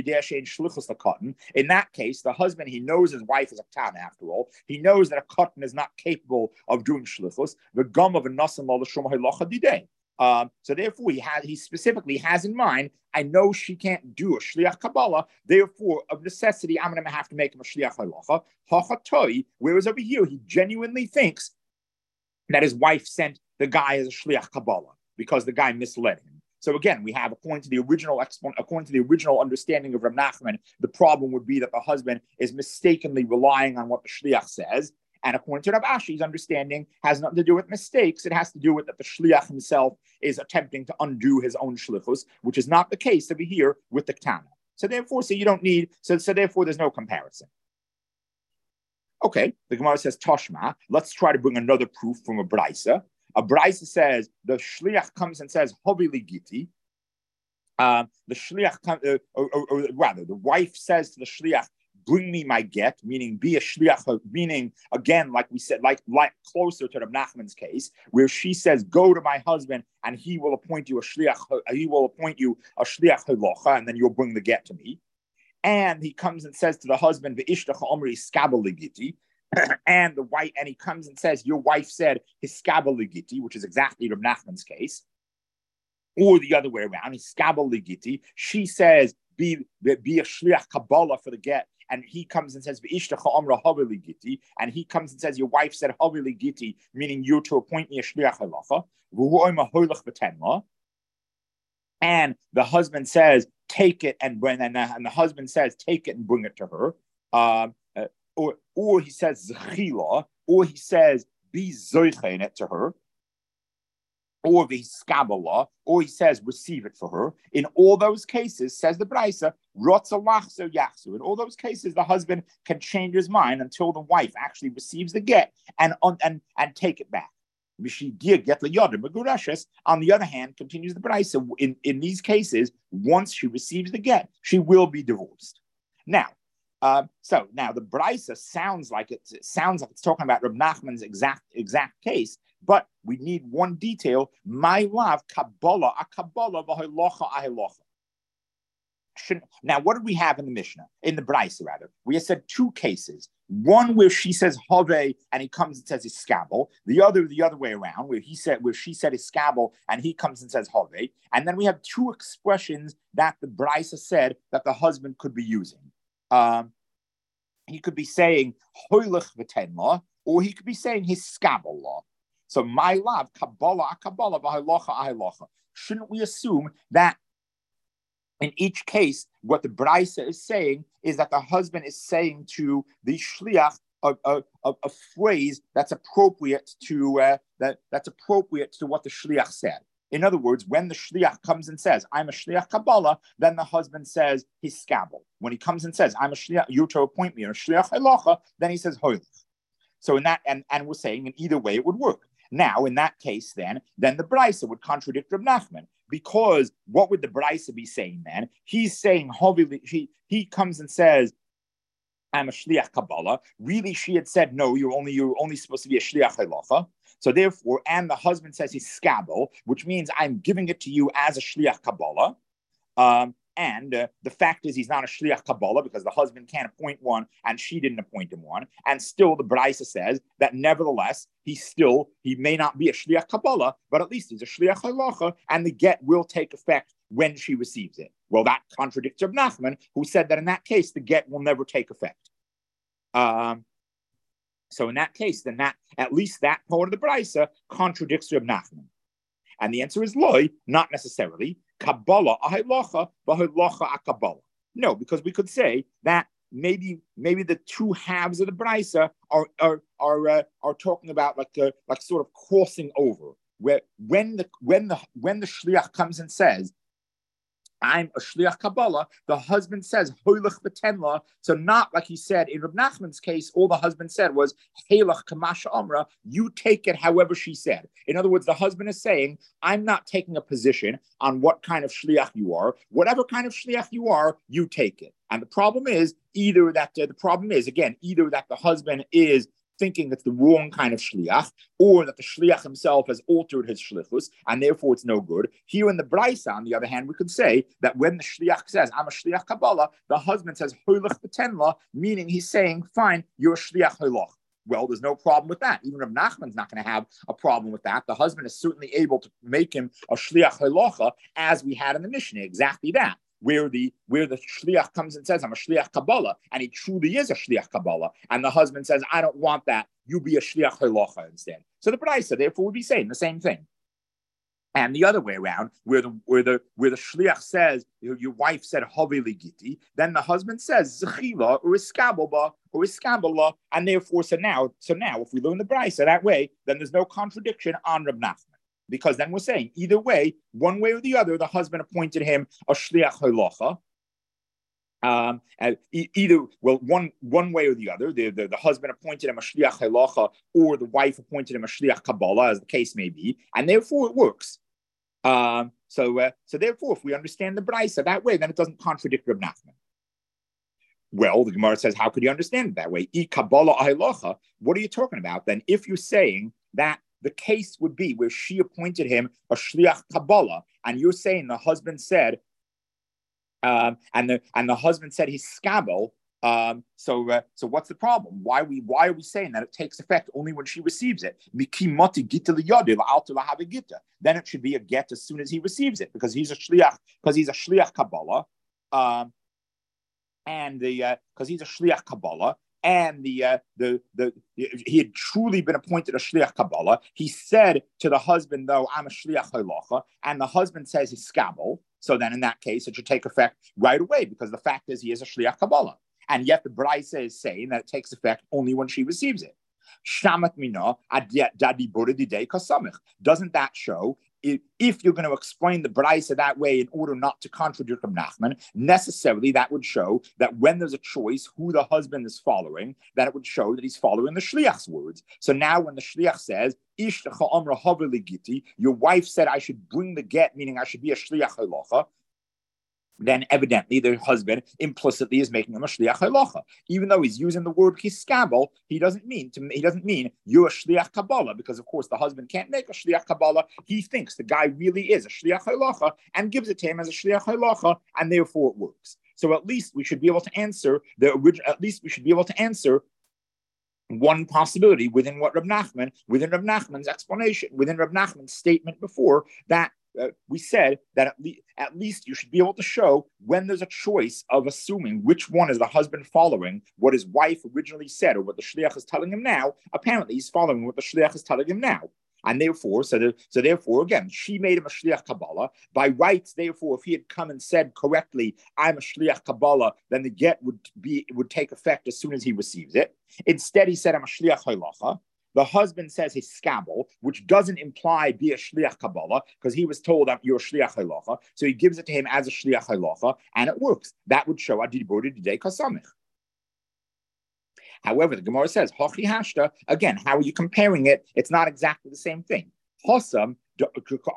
that case, the husband, he knows his wife is a Ketana after all. He knows that a katan is not capable of doing shlichus. The gum of a nasan al l'shum halacha didei. Um, so therefore, he has he specifically has in mind, I know she can't do a shliach kabbalah. Therefore, of necessity, I'm going to have to make him a shliach halacha. Hachatoi. Whereas over here, he genuinely thinks that his wife sent the guy as a shliach Kabbalah because the guy misled him. So again, we have, according to the original according to the original understanding of Rav Nachman, the problem would be that the husband is mistakenly relying on what the shliach says. And according to Rav Ashi's understanding, has nothing to do with mistakes. It has to do with that the shliach himself is attempting to undo his own shlichus, which is not the case over here with the Ketana. So therefore, so you don't need, so, so therefore there's no comparison. Okay, the Gemara says, Toshma, let's try to bring another proof from a Braisa. A Braisa says, the shliach comes and says, Hobi li giti. Um, the shliach, com- uh, or, or, or rather, the wife says to the shliach, bring me my get, meaning be a shliach, meaning, again, like we said, like, like closer to the Nachman's case, where she says, go to my husband and he will appoint you a shliach, he will appoint you a shliach halacha, and then you'll bring the get to me. And he comes and says to the husband, V'ishtach omri skabel ligiti, and the wife, and he comes and says, your wife said his skabel ligiti, which is exactly Reb Nachman's case, or the other way around, his skabel ligiti. She says, be, be a shliach Kabbalah for the get, and he comes and says, V'ishtach omra havi ligiti, and he comes and says, your wife said havi ligiti, meaning you're to appoint me a shliach halacha, v'hu oima hoylach v'tenla. And the husband says, take it and bring, and, and the husband says, take it and bring it to her. Um, uh, or, or he says, zechila, or he says, be zoiche it to her. Or the skabala, or he says, receive it for her. In all those cases, says the Braisa, rotza lachso yachsu. In all those cases, the husband can change his mind until the wife actually receives the get and, and, and take it back. On the other hand, continues the Braisa, in, in these cases, once she receives the get, she will be divorced. Now, uh, so now the Braisa sounds like it, it sounds like it's talking about Reb Nachman's exact exact case, but we need one detail. My love, Kabbalah, a Kabbalah, v'halacha, a halacha. Now, what did we have in the Mishnah, in the Braisa rather? We have said two cases. One where she says have and he comes and says iskabel. The other, the other way around, where he said, where she said iskabel and he comes and says have. And then we have two expressions that the Braisa said that the husband could be using. Um, he could be saying hoylech v'tenla, or he could be saying hiskabel law. So my love, Kabbalah, Kabbalah, v'halacha, halacha. Shouldn't we assume that in each case, what the Braisa is saying is that the husband is saying to the shliach a, a, a, a phrase that's appropriate to uh, that that's appropriate to what the shliach said. In other words, when the shliach comes and says, "I'm a shliach Kabbalah," then the husband says his skabel. When he comes and says, "I'm a shliach," you're to appoint me, or shliach halacha, then he says hoylech. So in that, and, and we're saying in either way it would work. Now, in that case, then, then the Braisa would contradict Reb Nachman, because what would the Braisa be saying then? He's saying, he, he comes and says, I'm a shliach Kabbalah. Really, she had said, no, you're only you're only supposed to be a shliach halacha. So therefore, and the husband says he's skabel, which means I'm giving it to you as a shliach Kabbalah. Um, And uh, the fact is he's not a shliach Kabbalah because the husband can't appoint one and she didn't appoint him one. And still the Braisa says that nevertheless, he still, he may not be a shliach Kabbalah, but at least he's a shliach halacha, and the get will take effect when she receives it. Well, that contradicts Reb Nachman, who said that in that case, the get will never take effect. Um, so in that case, then that, at least that part of the Braisa contradicts Reb Nachman. And the answer is loy, not necessarily. Kabbalah, ahalacha, v'halacha a Kabbalah. No, because we could say that maybe maybe the two halves of the Braisa are are are uh, are talking about like uh, like sort of crossing over, where when the when the when the shliach comes and says, I'm a shliach Kabbalah, the husband says hoylech v'tenla. So not like he said in Reb Nachman's case, all the husband said was heilach kamasha amra. You take it however she said. In other words, the husband is saying, I'm not taking a position on what kind of shliach you are. Whatever kind of shliach you are, you take it. And the problem is either that uh, the problem is again either that the husband is thinking it's the wrong kind of shliach, or that the shliach himself has altered his shlichus, and therefore it's no good. Here in the Braisa, on the other hand, we could say that when the shliach says, I'm a shliach Kabbalah, the husband says, hoylech v'tenla, meaning he's saying, fine, you're a shliach hoylach. Well, there's no problem with that. Even Reb Nachman's not going to have a problem with that. The husband is certainly able to make him a shliach halacha, as we had in the Mishnah, exactly that. where the where the shliach comes and says, I'm a shliach Kabbalah, and he truly is a shliach Kabbalah, and the husband says, I don't want that, you be a shliach halacha instead. So the Braisa therefore would be saying the same thing. And the other way around, where the where the where the shliach says, your, your wife said haveli giti, then the husband says zechila or iskabala or iskabala, and therefore so now so now if we learn the Braisa that way, then there's no contradiction on Reb Nachman. Because then we're saying either way, one way or the other, the husband appointed him a shliach halacha. Um, and e- either well, one one way or the other, the, the, the husband appointed him a shliach halacha, or the wife appointed him a shliach kabbalah, as the case may be, and therefore it works. Um, so uh, so therefore, if we understand the Braisa that way, then it doesn't contradict Reb Nachman. Well, the Gemara says, how could you understand it that way? I kabbalah halacha. What are you talking about then? If you're saying that the case would be where she appointed him a shliach Kabbalah, and you're saying the husband said, um, and the and the husband said he's skabel. Um, so uh, so what's the problem? Why are we why are we saying that it takes effect only when she receives it? Then it should be a get as soon as he receives it, because he's a shliach because he's a shliach Kabbalah, um, and the because uh, he's a shliach Kabbalah. And the uh, the the he had truly been appointed a shliach Kabbalah. He said to the husband, though, I'm a shliach halacha, and the husband says he's skabel. So then, in that case, it should take effect right away, because the fact is he is a shliach Kabbalah, and yet the Braisa is saying that it takes effect only when she receives it. Shamat mina dadi didei kasamich. Doesn't that show? If you're going to explain the Braisa that way in order not to contradict Reb Nachman, necessarily that would show that when there's a choice who the husband is following, that it would show that he's following the shliach's words. So now when the shliach says, Ishtacha amra haveli giti, your wife said I should bring the get, meaning I should be a shliach halacha, then evidently the husband implicitly is making him a shliach halacha. Even though he's using the word kiskabel, he doesn't mean to he doesn't mean you're a shliach kabbalah, because of course the husband can't make a shliach kabbalah. He thinks the guy really is a shliach halacha and gives it to him as a shliach halacha, and therefore it works. So at least we should be able to answer the original. At least we should be able to answer one possibility within what Reb Nachman, within Reb Nachman's explanation, within Reb Nachman's statement before that. Uh, we said that at, le- at least you should be able to show when there's a choice of assuming which one is the husband following what his wife originally said or what the shliach is telling him now. Apparently, he's following what the shliach is telling him now. And therefore, so, the, so therefore, again, she made him a shliach Kabbalah. By rights, therefore, if he had come and said correctly, I'm a shliach Kabbalah, then the get would be would take effect as soon as he receives it. Instead, he said, I'm a shliach halacha. The husband says he's skabel, which doesn't imply be a shliach Kabbalah, because he was told that you're a shliach halacha. So he gives it to him as a shliach halacha, and it works. That would show adibori didei kasamich. However, the Gemara says, Hochi hashta, again, how are you comparing it? It's not exactly the same thing. Hosam, the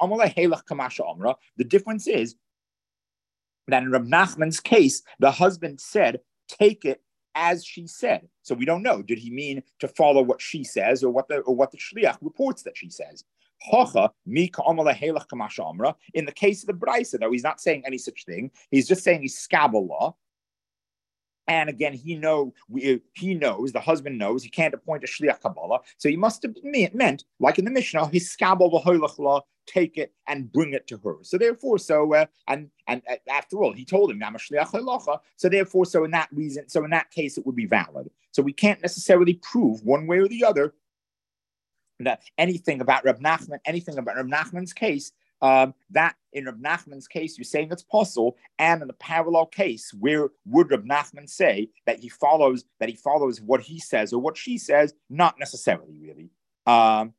difference is that in Reb Nachman's case, the husband said, take it as she said. So we don't know. Did he mean to follow what she says or what the or what the shliach reports that she says? Hocha, mi ka'amala helach kamasha amra. In the case of the Braisa, though, he's not saying any such thing. He's just saying he's skabala. And again, he know he knows, the husband knows, he can't appoint a shliach Kabbalah. So he must have meant, like in the Mishnah, his skabal v'hoilach, take it and bring it to her. So therefore, so uh, and and uh, after all, he told him, I'm a shliach halacha. So therefore, so in that reason, so in that case, it would be valid. So we can't necessarily prove one way or the other that anything about Reb Nachman, anything about Reb Nachman's case. Um, that in Reb Nachman's case, you're saying it's possible, and in the parallel case, where would Reb Nachman say that he follows that he follows what he says or what she says? Not necessarily, really. Um,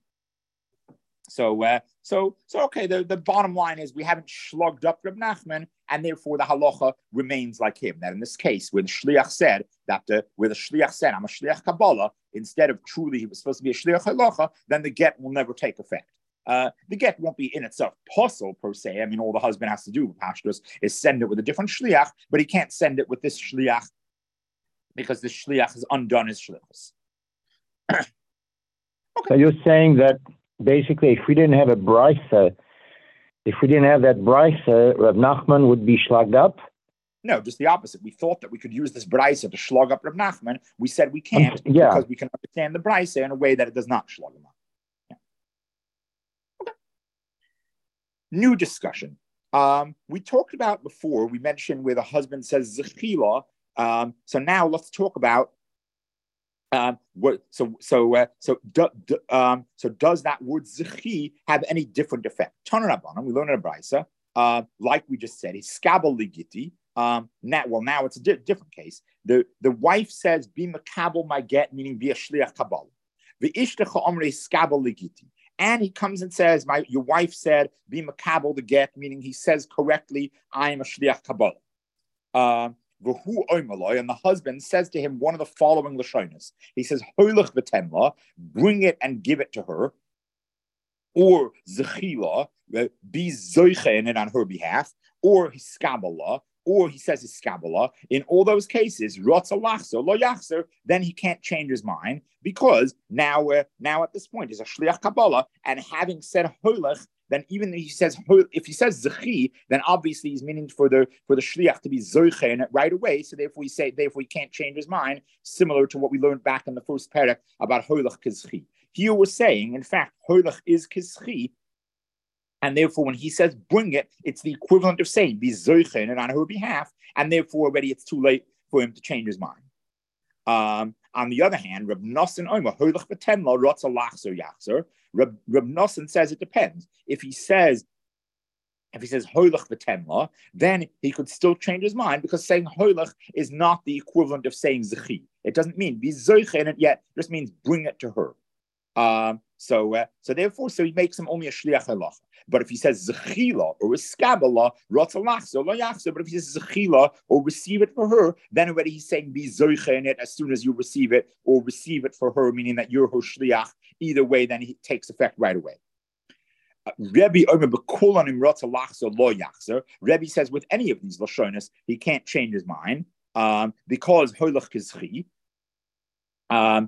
so, uh, so, so, okay. The, the bottom line is we haven't slugged up Reb Nachman, and therefore the halacha remains like him. That in this case, where the shliach said that the where the shliach said I'm a shliach Kabbalah, instead of truly he was supposed to be a shliach halacha, then the get will never take effect. Uh, the get won't be in itself possible per se. I mean, all the husband has to do with Pashtus is send it with a different shliach, but he can't send it with this shliach because the shliach has undone his shlichus. Okay. So you're saying that basically, if we didn't have a Braisa, if we didn't have that Braisa, Rav Nachman would be slugged up? No, just the opposite. We thought that we could use this Braisa to slug up Rav Nachman. We said we can't um, yeah. because we can understand the Braisa in a way that it does not slug him up. New discussion. Um, we talked about before, we mentioned where the husband says zechila. Um, so now let's talk about um, what. So so uh, so do, do, um, so does that word zechi have any different effect? Tana Rabbanan, we learn in a brisa, uh, like we just said, he's skabel ligiti. Um, now, well, now it's a di- different case. The the wife says, "Be makabel my get," meaning be a shliach kabbalah. The ishtecha omre skabel ligiti. And he comes and says, "My your wife said, be makabel the get," meaning he says correctly, "I am a shliach kabbalah." Um, and the husband says to him one of the following lashonas. He says, "Hoilach v'temla, bring it and give it to her," or zechila, be zoiche in it on her behalf, or hiskabala, or he says hiskabala. In all those cases, rotza lachzer lo yachzer, then he can't change his mind because now, uh, now at this point is a shliach kabbalah, and having said hoilach, then even if he says if he says zechi, then obviously he's meaning for the for the shliach to be zoiche in it right away. So therefore we say therefore he can't change his mind, similar to what we learned back in the first parak about hoilach kizchi. Here we're saying, in fact, hoilach is kizchi. And therefore, when he says bring it, it's the equivalent of saying be zoichen and on her behalf, and therefore already it's too late for him to change his mind. Um, on the other hand, Reb Nosson Omer hoilach v'temla rotza lachzer yachzer. Reb Nosson says it depends. If he says if he says hoilach v'temla, then he could still change his mind because saying hoilach is not the equivalent of saying zechi. It doesn't mean be zoichen it yet; it just means bring it to her. Um, so, uh, so therefore, so he makes him only a shliach halacha. But if he says zechila or iskabala, rotzalachso lo yachso. But if he says zechila or receive it for her, then already he's saying be zoiche in it as soon as you receive it, or receive it for her, meaning that you're her shliach. Either way, then it takes effect right away. Rebbe Omer b'kulanim rotzalachso lo yachso. Rebbe says with any of these lashonas, he can't change his mind um, because hoilach kizchi. Um,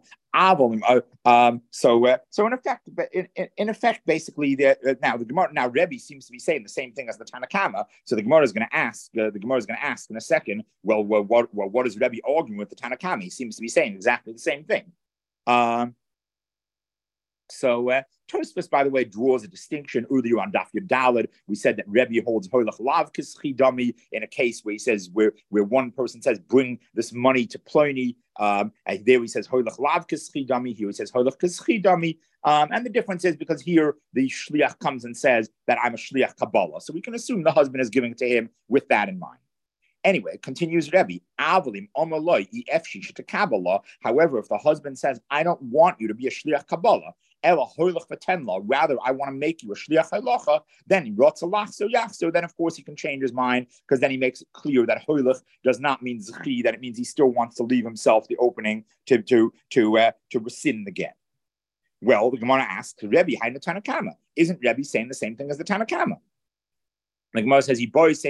um, so, uh, so in effect, in, in, in effect, basically, the, uh, now the Gemara, now Rebbe seems to be saying the same thing as the Tanna Kama. So the Gemara is going to ask, uh, the Gemara is going to ask in a second. Well, well, what, well, what is Rebbe arguing with the Tanna Kama? He seems to be saying exactly the same thing. Um, so, uh, Tosfos, by the way, draws a distinction earlier on Daf Yud Daled. We said that Rebbe holds hoilach lav kischi dami in a case where he says where where one person says bring this money to Pliny. Um, and there he says hoilach lav kischi dami. Here he says hoilach kischi dami. Um, and the difference is because here the shliach comes and says that I'm a shliach kabbalah. So we can assume the husband is giving it to him with that in mind. Anyway, continues Rebbe. Avalim omaloi efshi kabbalah. However, if the husband says, "I don't want you to be a shliach kabbalah," rather, I want to make you a shliach halacha, then rotzalach so then of course he can change his mind because then he makes it clear that hoilach does not mean zchi, that it means he still wants to leave himself the opening to to to uh, to rescind the get. Well, the Gemara asks, Rebbe, how the Tanna Kama? Isn't Rebbe saying the same thing as the Tanna Kama? The Gemara says,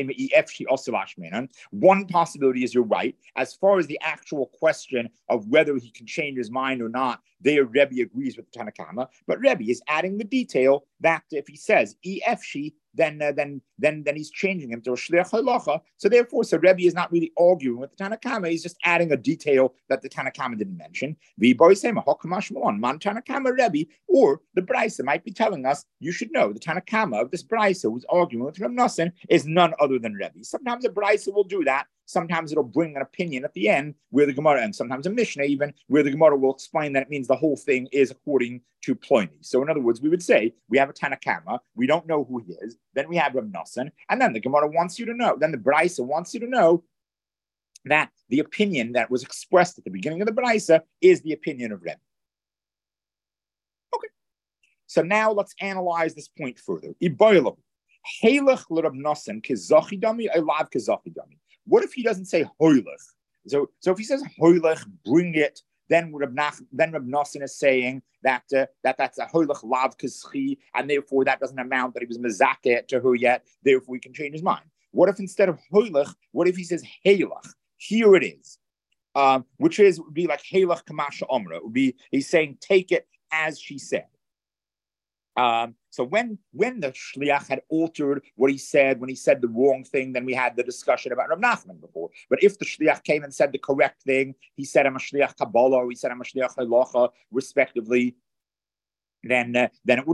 one possibility is you're right. As far as the actual question of whether he can change his mind or not, there Rebbe agrees with the Tanna Kama. But Rebbe is adding the detail that if he says efshi, then uh, then then then he's changing him to a shliach halacha. So therefore, so Rebbe is not really arguing with the Tanna Kama. He's just adding a detail that the Tanna Kama didn't mention. Man Tanna Kama Rebbe, or the Brisa might be telling us you should know the Tanna Kama of this Brisa who's arguing with Reb Nosson is none other than Rebbe. Sometimes a Brisa will do that. Sometimes it'll bring an opinion at the end where the Gemara, and sometimes a Mishnah even, where the Gemara will explain that it means the whole thing is according to Pliny. So in other words, we would say we have a Tanna Kama, we don't know who he is, then we have Reb Nosson, and then the Gemara wants you to know, then the Brisa wants you to know that the opinion that was expressed at the beginning of the Brisa is the opinion of Rebbe. Okay. So now let's analyze this point further. Iboilam. Halach l'Reb Nosson kizachi dami, elav kizachi dami. What if he doesn't say hoilach? So, so if he says hoilach, bring it, then Reb Nach, then Reb Nosson is saying that uh, that that's a hoilach lav kischi, and therefore that doesn't amount that he was mezakeh to her yet. Therefore, we can change his mind. What if instead of hoilach, what if he says halach? Here it is, um, which is would be like halach kamasha omra. It would be he's saying take it as she said. Um, so when when the shliach had altered what he said, when he said the wrong thing, then we had the discussion about Rav Nachman before. But if the shliach came and said the correct thing, he said I'm a shliach kabbalah, or he said I'm a shliach halacha, respectively, then uh, then it would work.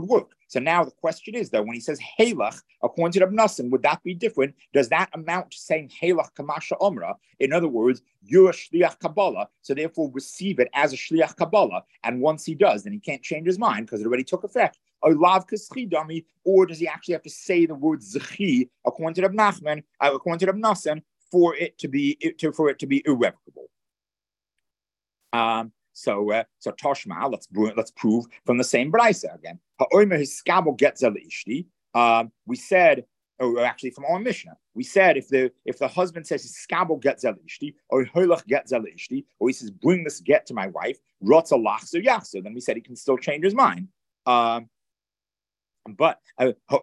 So now the question is, though, when he says Halach, according to Reb Nosson, would that be different? Does that amount to saying Halach Kamasha Omra? In other words, you're a Shliach Kabbalah, so therefore receive it as a Shliach Kabbalah. And once he does, then he can't change his mind because it already took effect. Or lav dami, or does he actually have to say the word Zechi, according to Reb Nachman, uh, according to Reb Nosson, for it to be to, for it to be irrevocable? Um, So, uh, so Toshma, let's let's prove from the same brisa again. Ha'omer hiskabel getzel ishti. Um, we said, or actually from our Mishnah, we said if the if the husband says hiskabel getzel ishti or holach getzel ishti, or he says bring this get to my wife, rotza lachzer yachzer, then we said he can still change his mind. Um, But uh, but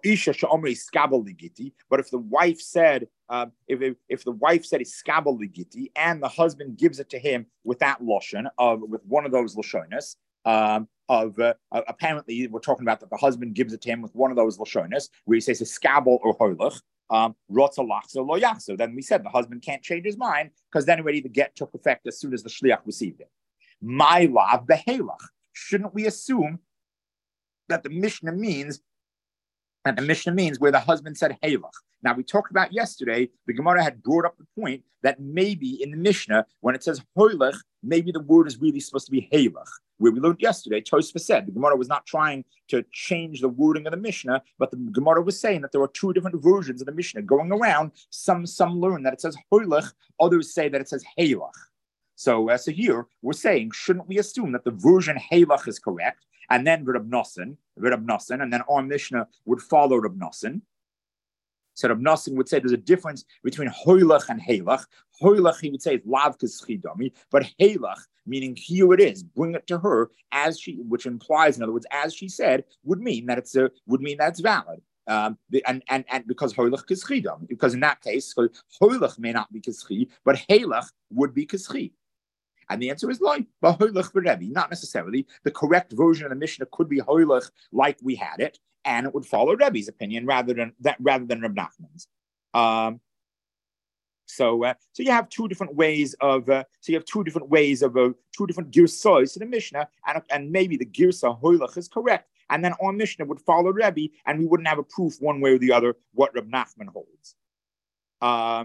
if the wife said um, if, if if the wife said iskabel ligiti and the husband gives it to him with that loshon of with one of those loshonas um, of uh, uh, apparently we're talking about that the husband gives it to him with one of those loshonas where he says iskabel or holach um, rotza lachzer lo yachzer, then we said the husband can't change his mind because then already the get took effect as soon as the shliach received it. My lav behelach. Shouldn't we assume that the Mishnah means And the Mishnah means where the husband said Halach. Now, we talked about yesterday, the Gemara had brought up the point that maybe in the Mishnah, when it says Hoylech, maybe the word is really supposed to be Halach. Where we learned yesterday, Tosfos said, the Gemara was not trying to change the wording of the Mishnah, but the Gemara was saying that there are two different versions of the Mishnah going around. Some some learn that it says Hoylech, others say that it says Halach. So, uh, so here, we're saying, shouldn't we assume that the version Halach is correct? And then Reb Nosson, Reb Nosson, and then our Mishnah would follow Reb Nosson. So Reb Nosson would say there's a difference between Hoylach and Halach. Hoylach, he would say, is lav k'schidami, but Halach, meaning here it is, bring it to her as she, which implies, in other words, as she said, would mean that it's a, would mean that it's valid. Um, and, and, and because Hoylach k'schidam, because in that case, Hoylach may not be k'schi, but Halach would be k'schi. And the answer is like, but Hoylach Rebbe, not necessarily. The correct version of the Mishnah could be Hoylach like we had it, and it would follow Rebbe's opinion rather than that rather than Reb Nachman's. Um, so, uh, so you have two different ways of uh, so you have two different ways of uh, two different girsas to the Mishnah, and and maybe the girsa Hoylach is correct, and then our Mishnah would follow Rebbe, and we wouldn't have a proof one way or the other what Reb Nachman holds. Um,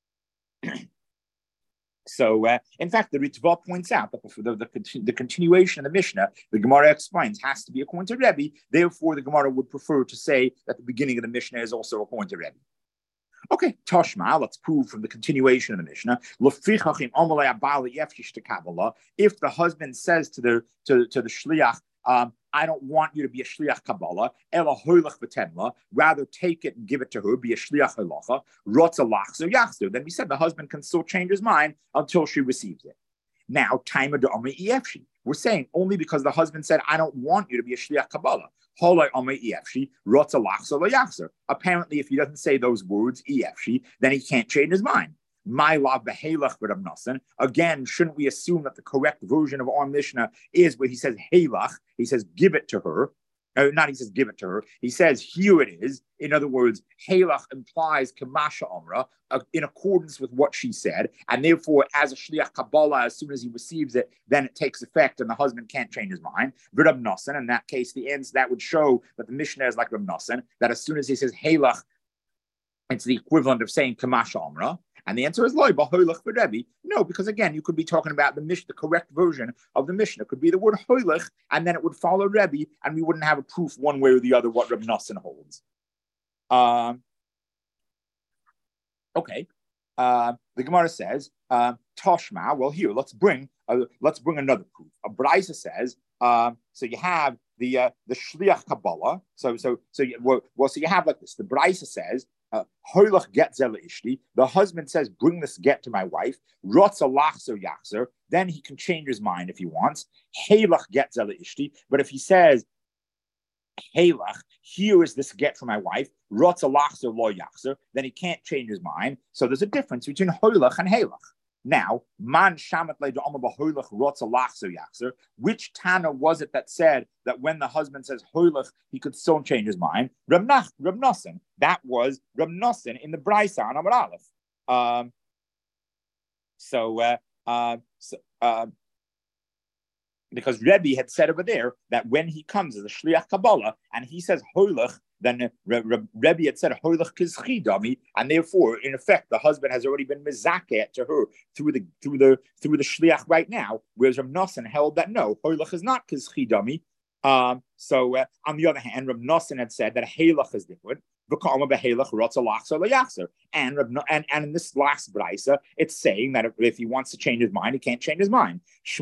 So, uh, in fact, the Ritva points out that the, the, the, the continuation of the Mishnah, the Gemara explains, has to be according to Rebbe. Therefore, the Gemara would prefer to say that the beginning of the Mishnah is also according to Rebbe. Okay, Toshma, let's prove from the continuation of the Mishnah. If the husband says to the to, to the shliach, um, I don't want you to be a shliach Kabbalah, ela hoylach v'temla, rather take it and give it to her, be a shliach halacha, rotza lachzer yachzer. Then we said the husband can still change his mind until she receives it. Now, taima d'amri efshi. We're saying only because the husband said, I don't want you to be a shliach Kabbalah. Holai amri efshi, rotza lachzer yachzer. Apparently, if he doesn't say those words, efshi, then he can't change his mind. My lav behelach Reb Nosson. Again, shouldn't we assume that the correct version of our Mishnah is where he says helach, he says give it to her. Uh, not he says give it to her. He says here it is. In other words, helach implies kamasha omra uh, in accordance with what she said, and therefore, as a shliach Kabbalah, as soon as he receives it, then it takes effect, and the husband can't change his mind. Reb Nosson, in that case, the ends that would show that the Mishnah is like Reb Nosson, that as soon as he says helach, it's the equivalent of saying kamasha omra. And the answer is loy b'hoylach v'Rebbe. No, because again, you could be talking about the Mishnah, the correct version of the Mishnah. It could be the word hoylach, and then it would follow Rebbe, and we wouldn't have a proof one way or the other what Reb Nosson holds. Um, okay, uh, the Gemara says uh, Toshma. Well, here let's bring uh, let's bring another proof. A Brisa says um, so. You have the uh, the shliach Kabbalah. So so so you, well, well so you have like this. The Brisa says. Hoylach get zela ishti. The husband says, "Bring this get to my wife." Rotza lachzer yachzer. Then he can change his mind if he wants. Halach get zela ishti. But if he says, "Halach, here is this get for my wife," Rotza lachzer lo yachzer, then he can't change his mind. So there's a difference between hoylach and halach. Now, man shamat le da'ama b'hoylach rotza lachzer yachzer. Which Tana was it that said that when the husband says hoylach, he could still change his mind? Reb Nach, Reb Nosson. That was Reb Nosson in the Brisa on Amar Aleph. Um, so, uh, uh, so uh, because Rebbe had said over there that when he comes as a Shliach Kabbalah and he says Hoylach, then uh, Re- Re- Rebbe had said Hoylach Kizchidami, and therefore, in effect, the husband has already been mizakeh to her through the through the through the Shliach right now, whereas Rav Nosson held that no, Hoylach is not Kizchidami. Um, so uh, on the other hand, Rav Nosson had said that Halach is different. And, and and in this last brisa, it's saying that if, if he wants to change his mind, he can't change his mind.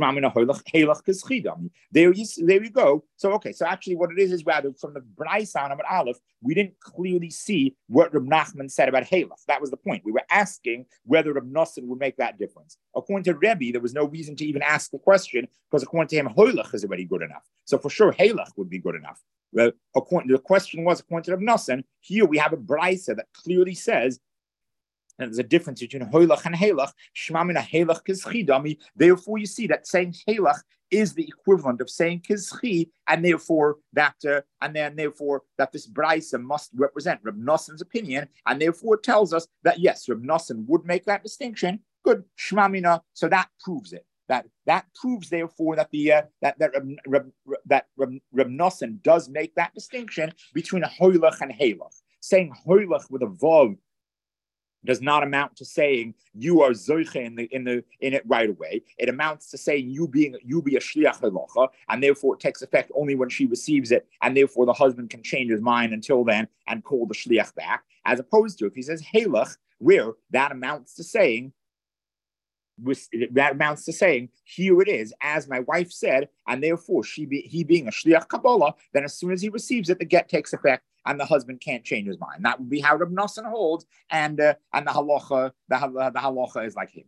There you there you go. So okay, so actually, what it is is rather from the brisa on Amud Aleph, we didn't clearly see what Reb Nachman said about halach. That was the point. We were asking whether Reb Nosson would make that difference. According to Rebbe, there was no reason to even ask the question because according to him, halach is already good enough. So for sure, halach would be good enough. Well, according, the question was, according to Reb Nosson, here we have a brisa that clearly says that there's a difference between hoylach and halach. Shmamina halach kizchidami. Therefore, you see that saying halach is the equivalent of saying kizchi, and therefore that uh, and then therefore that this brisa must represent Reb Nosson's opinion, and therefore it tells us that yes, Reb Nosson would make that distinction. Good, shmamina. So that proves it. That that proves, therefore, that the uh, that that Reb, Reb, that Reb, Reb Nosson does make that distinction between a hoylach and halach. Saying hoylach with a vav does not amount to saying you are zoiche in the in the in it right away. It amounts to saying you being you be a shliach halacha, and therefore it takes effect only when she receives it, and therefore the husband can change his mind until then and call the shliach back. As opposed to if he says halach, where that amounts to saying. That amounts to saying, here it is, as my wife said, and therefore she be, he being a shliach Kabbalah, then as soon as he receives it, the get takes effect, and the husband can't change his mind. That would be how Reb Nosson holds, and uh, and the halacha, the, the halacha is like him.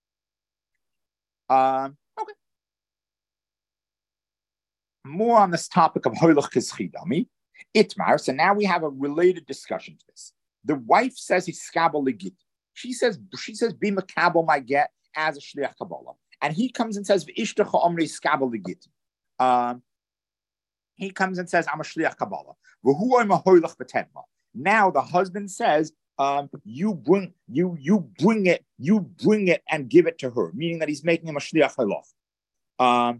Um, okay. More on this topic of hoylach kizchidami, itmar. So now we have a related discussion to this. The wife says he's skabel legit. She says she says be makabel my get as a shliach Kabbalah, and he comes and says v'ishtacha omri skabel legit. Um, he comes and says I'm a shliach Kabbalah. V'hu I'm a hoylach b'tedma. Now the husband says, um, you bring you you bring it you bring it and give it to her, meaning that he's making him a shliach halach. Um,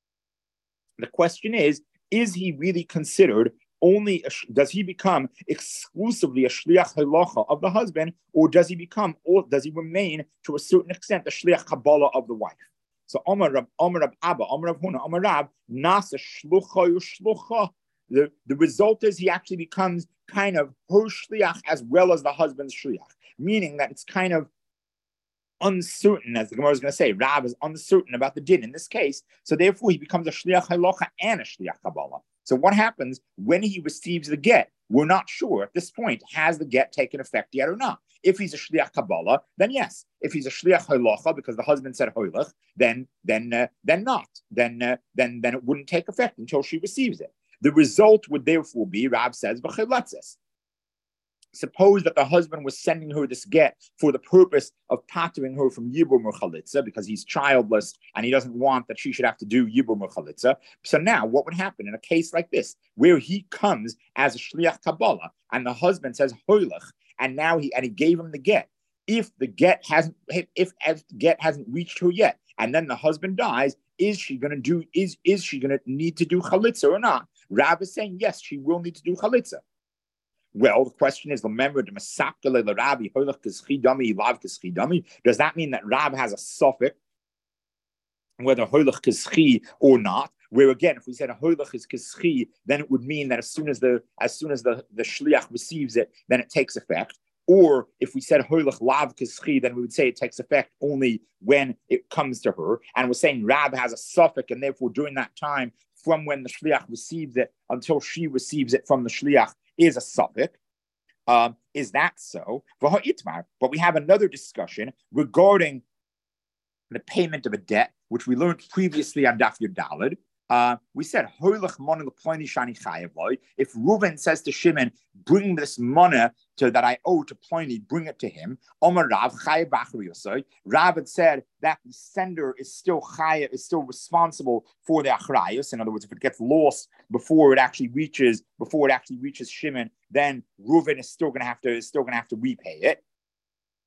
the question is, is he really considered only, a, does he become exclusively a shliach halacha of the husband, or does he become, or does he remain to a certain extent the shliach Kabbalah of the wife? So Omar Rab, Omar Rab Abba, Omar Rab Huna, Omar Rab, Nasa shlucha yushlucha. The, the result is he actually becomes kind of her shliach as well as the husband's shliach, meaning that it's kind of uncertain, as the Gemara is going to say. Rab is uncertain about the din in this case, so therefore he becomes a shliach halacha and a shliach Kabbalah. So what happens when he receives the get? We're not sure at this point, has the get taken effect yet or not? If he's a shliach Kabbalah, then yes. If he's a shliach halacha because the husband said hoylach, then then uh, then not. Then uh, then then it wouldn't take effect until she receives it. The result would therefore be, Rab says, v'chilatzes. Suppose that the husband was sending her this get for the purpose of pattering her from Yibum or Chalitza because he's childless and he doesn't want that she should have to do Yibum or Chalitza. So now what would happen in a case like this where he comes as a Shliach Kabbalah and the husband says Hoylach and now he and he gave him the get. If the get hasn't if, if the get hasn't reached her yet and then the husband dies, is she going to do is is she going to need to do Chalitza or not? Rab is saying yes, she will need to do Chalitza. Well, the question is, remember, the Masakale the Rabbi Hoylach Kizchidami, Lav Kizchidami. Does that mean that Rab has a suffix, whether Hoylach Kizchi or not? Where again, if we said a Hoylach is Kizchi, then it would mean that as soon as the as soon as the, the Shliach receives it, then it takes effect. Or if we said Hoylach Lav Kizchi, then we would say it takes effect only when it comes to her. And we're saying Rab has a suffix, and therefore during that time, from when the Shliach receives it until she receives it from the Shliach, is a suffix. Um, is that so? But we have another discussion regarding the payment of a debt, which we learned previously on Daf Yud Daled. Uh, we said, if Reuven says to Shimon, bring this money to, that I owe to Pliny, bring it to him. Omar Rav, Rav had said that the sender is still chayav, is still responsible for the achrayus. In other words, if it gets lost before it actually reaches, before it actually reaches Shimon, then Reuven is still going to have to is still going to have to repay it.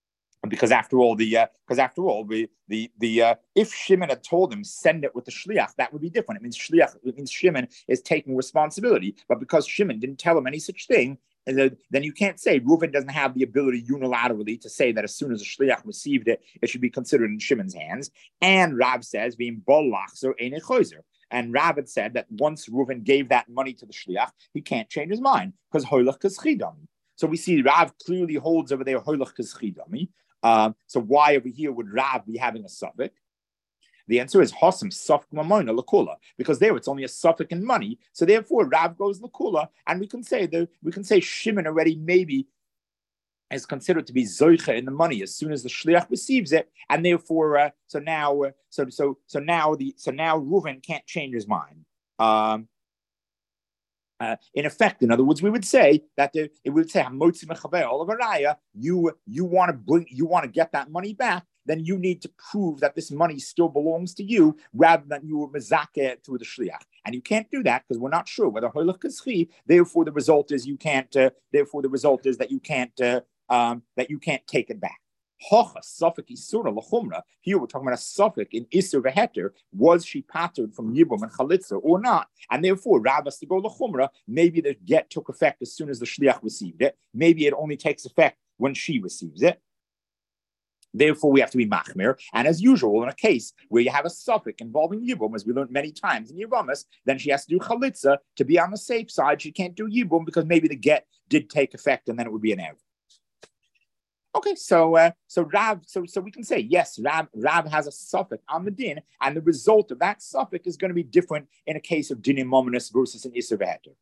because after all, the because uh, after all, the the the uh, if Shimon had told him send it with the shliach, that would be different. It means shliach. It means Shimon is taking responsibility. But because Shimon didn't tell him any such thing, then you can't say Reuven doesn't have the ability unilaterally to say that as soon as the shliach received it, it should be considered in Shimon's hands. And Rav says being bolachzer ein choizer. And Rav had said that once Reuven gave that money to the shliach, he can't change his mind because hoylach k'schidami. So we see Rav clearly holds over there hoylach k'schidami. Um, so why over here would Rav be having a suffix? The answer is Hossam Sufk Mamoina Lakula, because there it's only a suffix in money. So therefore Rav goes Lakula, and we can say that we can say Shimon already maybe is considered to be Zoicha in the money as soon as the Shliach receives it, and therefore uh, so now uh, so so so now the so now Reuven can't change his mind. Um, Uh, in effect, in other words, we would say that the, it would say you you want to bring you want to get that money back, then you need to prove that this money still belongs to you rather than you were mezakeh through the shliach. And you can't do that because we're not sure whether hoylach kaschi. Therefore, the result is you can't. Uh, therefore, the result is that you can't uh, um, that you can't take it back. Hocha suffik isura lachumra. Here we're talking about a suffik in isur v'heter. Was she patterned from yibum and chalitza or not? And therefore, Rav has to go lachumra. Maybe the get took effect as soon as the shliach received it. Maybe it only takes effect when she receives it. Therefore, we have to be machmir. And as usual, in a case where you have a suffix involving yibum, as we learned many times in Yevamis, then she has to do chalitza to be on the safe side. She can't do yibum because maybe the get did take effect, and then it would be an error. Okay, so uh, so Rav, so so we can say yes, Rav Rav has a suffix on the din, and the result of that suffix is going to be different in a case of dinim mominus versus an iser v'heter.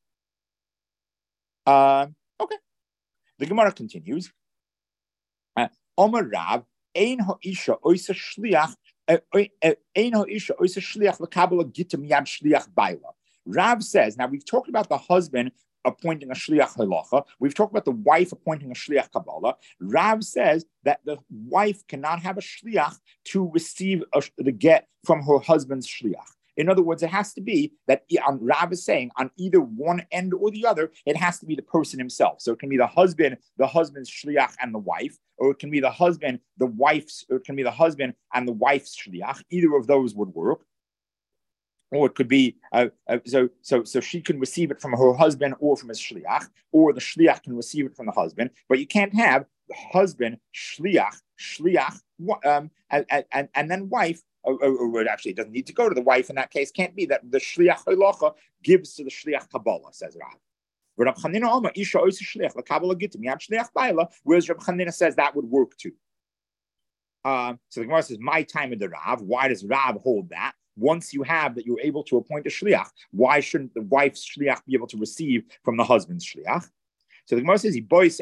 Uh, okay, the Gemara continues. Omer Rav ein ha'isha oisa shliach ein ha'isha oisa shliach l'kabel gitim yad shliach baila. Rav says, now we've talked about the husband appointing a shliach halacha. We've talked about the wife appointing a shliach kabbalah. Rav says that the wife cannot have a shliach to receive a, the get from her husband's shliach. In other words, it has to be that um, Rav is saying on either one end or the other, it has to be the person himself. So it can be the husband, the husband's shliach and the wife, or it can be the husband, the wife's, or it can be the husband and the wife's shliach. Either of those would work. Or it could be uh, uh, so so so she can receive it from her husband or from his shliach, or the shliach can receive it from the husband. But you can't have the husband shliach shliach um, and, and and then wife. Or, or, or actually, it doesn't need to go to the wife in that case. Can't be that the shliach halacha gives to the shliach kabbalah, says Rav. Rab Chanina isha oisa shliach la kabbalah gitim yad shliach baila. Whereas Rab Chanina says that would work too. Um, so the Gemara says, "My time in the Rav." Why does Rav hold that? Once you have that, you're able to appoint a shliach. Why shouldn't the wife's shliach be able to receive from the husband's shliach? So the Gemara says,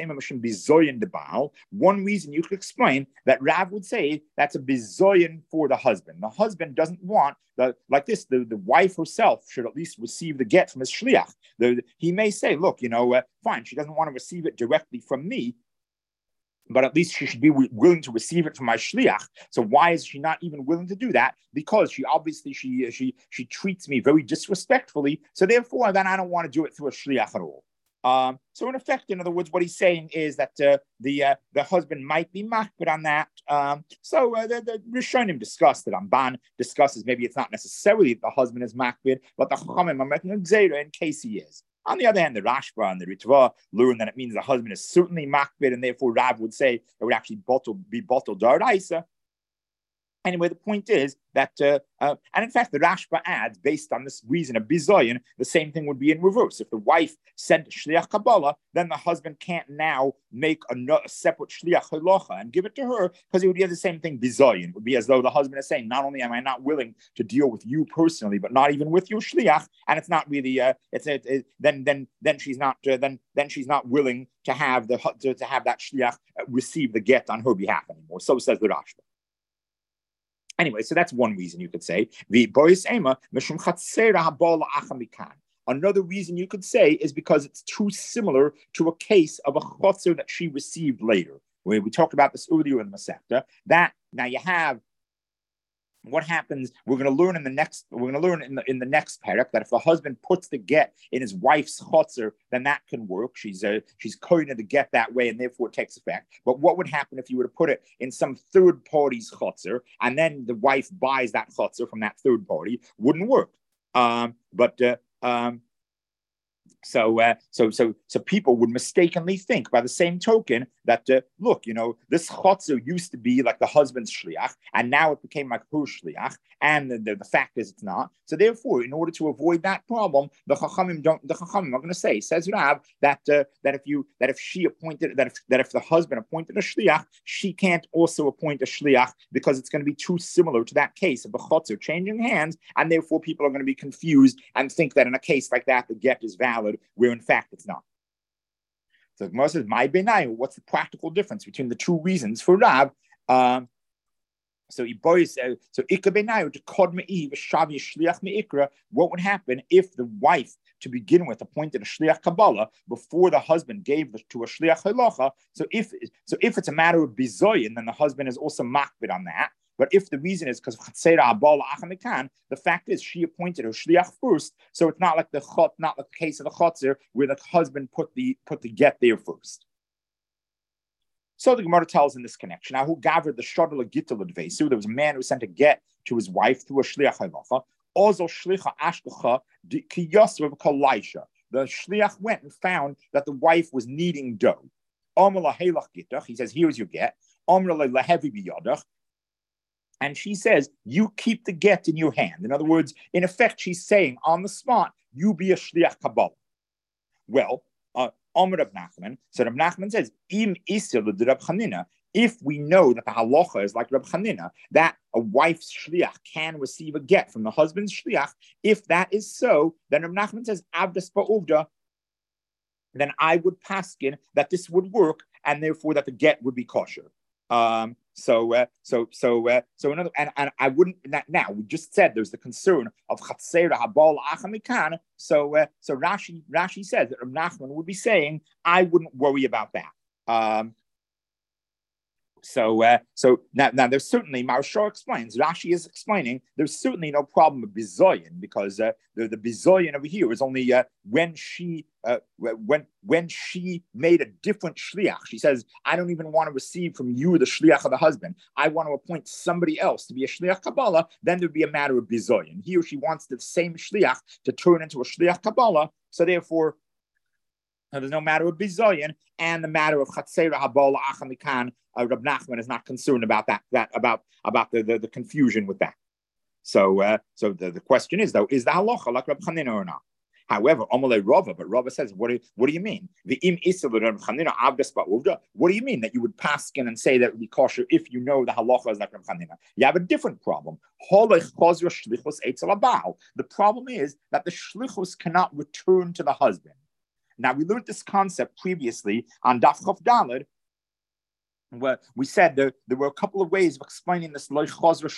one reason you could explain that Rav would say that's a bizoyin for the husband. The husband doesn't want, the, like this, the, the wife herself should at least receive the get from his shliach. The, he may say, look, you know, uh, fine, she doesn't want to receive it directly from me, but at least she should be willing to receive it from my shliach. So why is she not even willing to do that? Because she obviously, she she she treats me very disrespectfully. So therefore, then I don't want to do it through a shliach at all. Um, so in effect, in other words, what he's saying is that uh, the uh, the husband might be makbid on that. Um, so uh, the, the Rishonim discussed it. Ramban discusses maybe it's not necessarily that the husband is makbid, but the Chachamim are making a gzeira in case he is. On the other hand, the Rashba and the Ritva learn that it means the husband is certainly makbid, and therefore Rav would say it would actually bottle, be bottled daraisa. Anyway, the point is that, uh, uh, and in fact, the Rashba adds, based on this reason of bizoyin, the same thing would be in reverse. If the wife sent shliach kabbalah, then the husband can't now make a, no, a separate shliach halacha and give it to her, because it would be the same thing, bizoyin. It would be as though the husband is saying, not only am I not willing to deal with you personally, but not even with your shliach, and it's not really, uh, it's it, it, then then then she's not uh, then then she's not willing to have the to, to have that shliach receive the get on her behalf anymore. So says the Rashba. Anyway, so that's one reason you could say. Another reason you could say is because it's too similar to a case of a chotzer that she received later. We, we talked about this earlier in the Masechta. That now you have what happens? We're going to learn in the next. We're going to learn in the in the next parak that if the husband puts the get in his wife's chotzer, then that can work. She's uh, she's koine the get that way, and therefore it takes effect. But what would happen if you were to put it in some third party's chotzer, and then the wife buys that chotzer from that third party? Wouldn't work. Um, but uh, um, So, uh, so, so, so people would mistakenly think, by the same token, that uh, look, you know, this chotzer used to be like the husband's shliach, and now it became like her shliach, and the, the, the fact is it's not. So, therefore, in order to avoid that problem, the chachamim don't. The chachamim are going to say, says Rav, that uh, that if you that if she appointed that if that if the husband appointed a shliach, she can't also appoint a shliach because it's going to be too similar to that case of the chotzer changing hands, and therefore people are going to be confused and think that in a case like that the get is valid, where in fact it's not. So the Gemara says, "My benai, what's the practical difference between the two reasons for Rav?" Um, so he boys, uh, so ikka benai to kod me'i v'shavi shliach me'ikra. What would happen if the wife, to begin with, appointed a shliach kabbalah before the husband gave the, to a shliach halacha? So if so, if it's a matter of bizoyin, then the husband is also makbid on that. But if the reason is because the fact is she appointed her shliach first, so it's not like the chot, not like the case of the chotzer where the husband put the put the get there first. So the Gemara tells in this connection, now who gathered the shadul gittel advesu, there was a man who sent a get to his wife through a shliach halacha. Ozo shlicha ashkacha kiyasrav kalaisha. The shliach went and found that the wife was kneading dough. Amala helach gitach. He says, "Here's your get." Amrale lahevi biyadach. And she says, you keep the get in your hand. In other words, in effect, she's saying on the spot, you be a shliach kabbalah. Well, uh, Amr Rav Nachman, so Rav Nachman says, Im isil de Rav Chanina, if we know that the halacha is like Rav Chanina, that a wife's shliach can receive a get from the husband's shliach, if that is so, then Rav Nachman says, Avdas ba'uvda, then I would paskin that this would work, and therefore that the get would be kosher. Um, so, uh, so, so, uh, so another, and, and I wouldn't. Now we just said there's the concern of chatzera habal achamikan. So, uh, so Rashi, Rashi says that Rav Nachman would be saying, I wouldn't worry about that. Um, So, uh, so now, now there's certainly, Maharsha explains, Rashi is explaining, there's certainly no problem with bizoyin, because uh, the, the bizoyin over here is only uh, when she uh, when when she made a different shliach. She says, I don't even want to receive from you the shliach of the husband. I want to appoint somebody else to be a shliach kabbalah. Then there'd be a matter of bizoyin. Here she wants the same shliach to turn into a shliach kabbalah. So therefore, there's no matter of bizoyin, and the matter of chatzera habala achamikan. Uh, Rab Nachman is not concerned about that. That about about the, the, the confusion with that. So uh, so the, the question is though, is the halacha like Rab Chanina or not? However, Amalei Rava, but Rava says, what do what do you mean? The im isel Rab Chanina avdas ba'uvda. What do you mean that you would paskin and say that it would be kosher if you know the halacha is like Rab Chanina? You have a different problem. The problem is that the shlichus cannot return to the husband. Now, we learned this concept previously on Daf Chof Daled, where we said there, there were a couple of ways of explaining this. Um,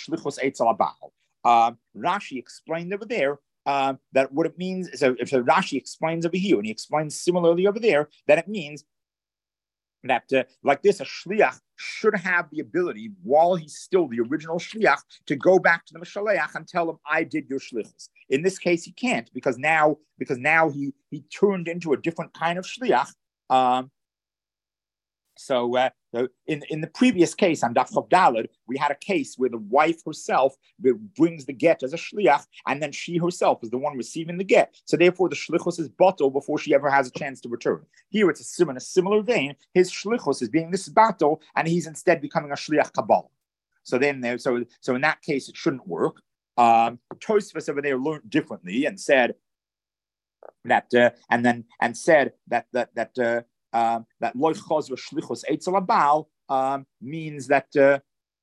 Rashi explained over there uh, that what it means is, so if so Rashi explains over here, and he explains similarly over there, that it means that, uh, like this, a shliach should have the ability, while he's still the original shliach, to go back to the mishaleach and tell him, "I did your shlichus." In this case, he can't because now, because now he he turned into a different kind of shliach. Um, so, uh, in in the previous case on Daf Chof Daled, we had a case where the wife herself brings the get as a shliach, and then she herself is the one receiving the get. So therefore, the shlichus is battle before she ever has a chance to return. Here, it's a sim in a similar vein. His shlichus is being this battle, and he's instead becoming a shliach kabbalah. So then, there, so so in that case, it shouldn't work. Um, Tosfos over there learned differently and said that, uh, and then and said that that that. Uh, Um, that loy chazra shlichus eitzel abal um, means that. Uh,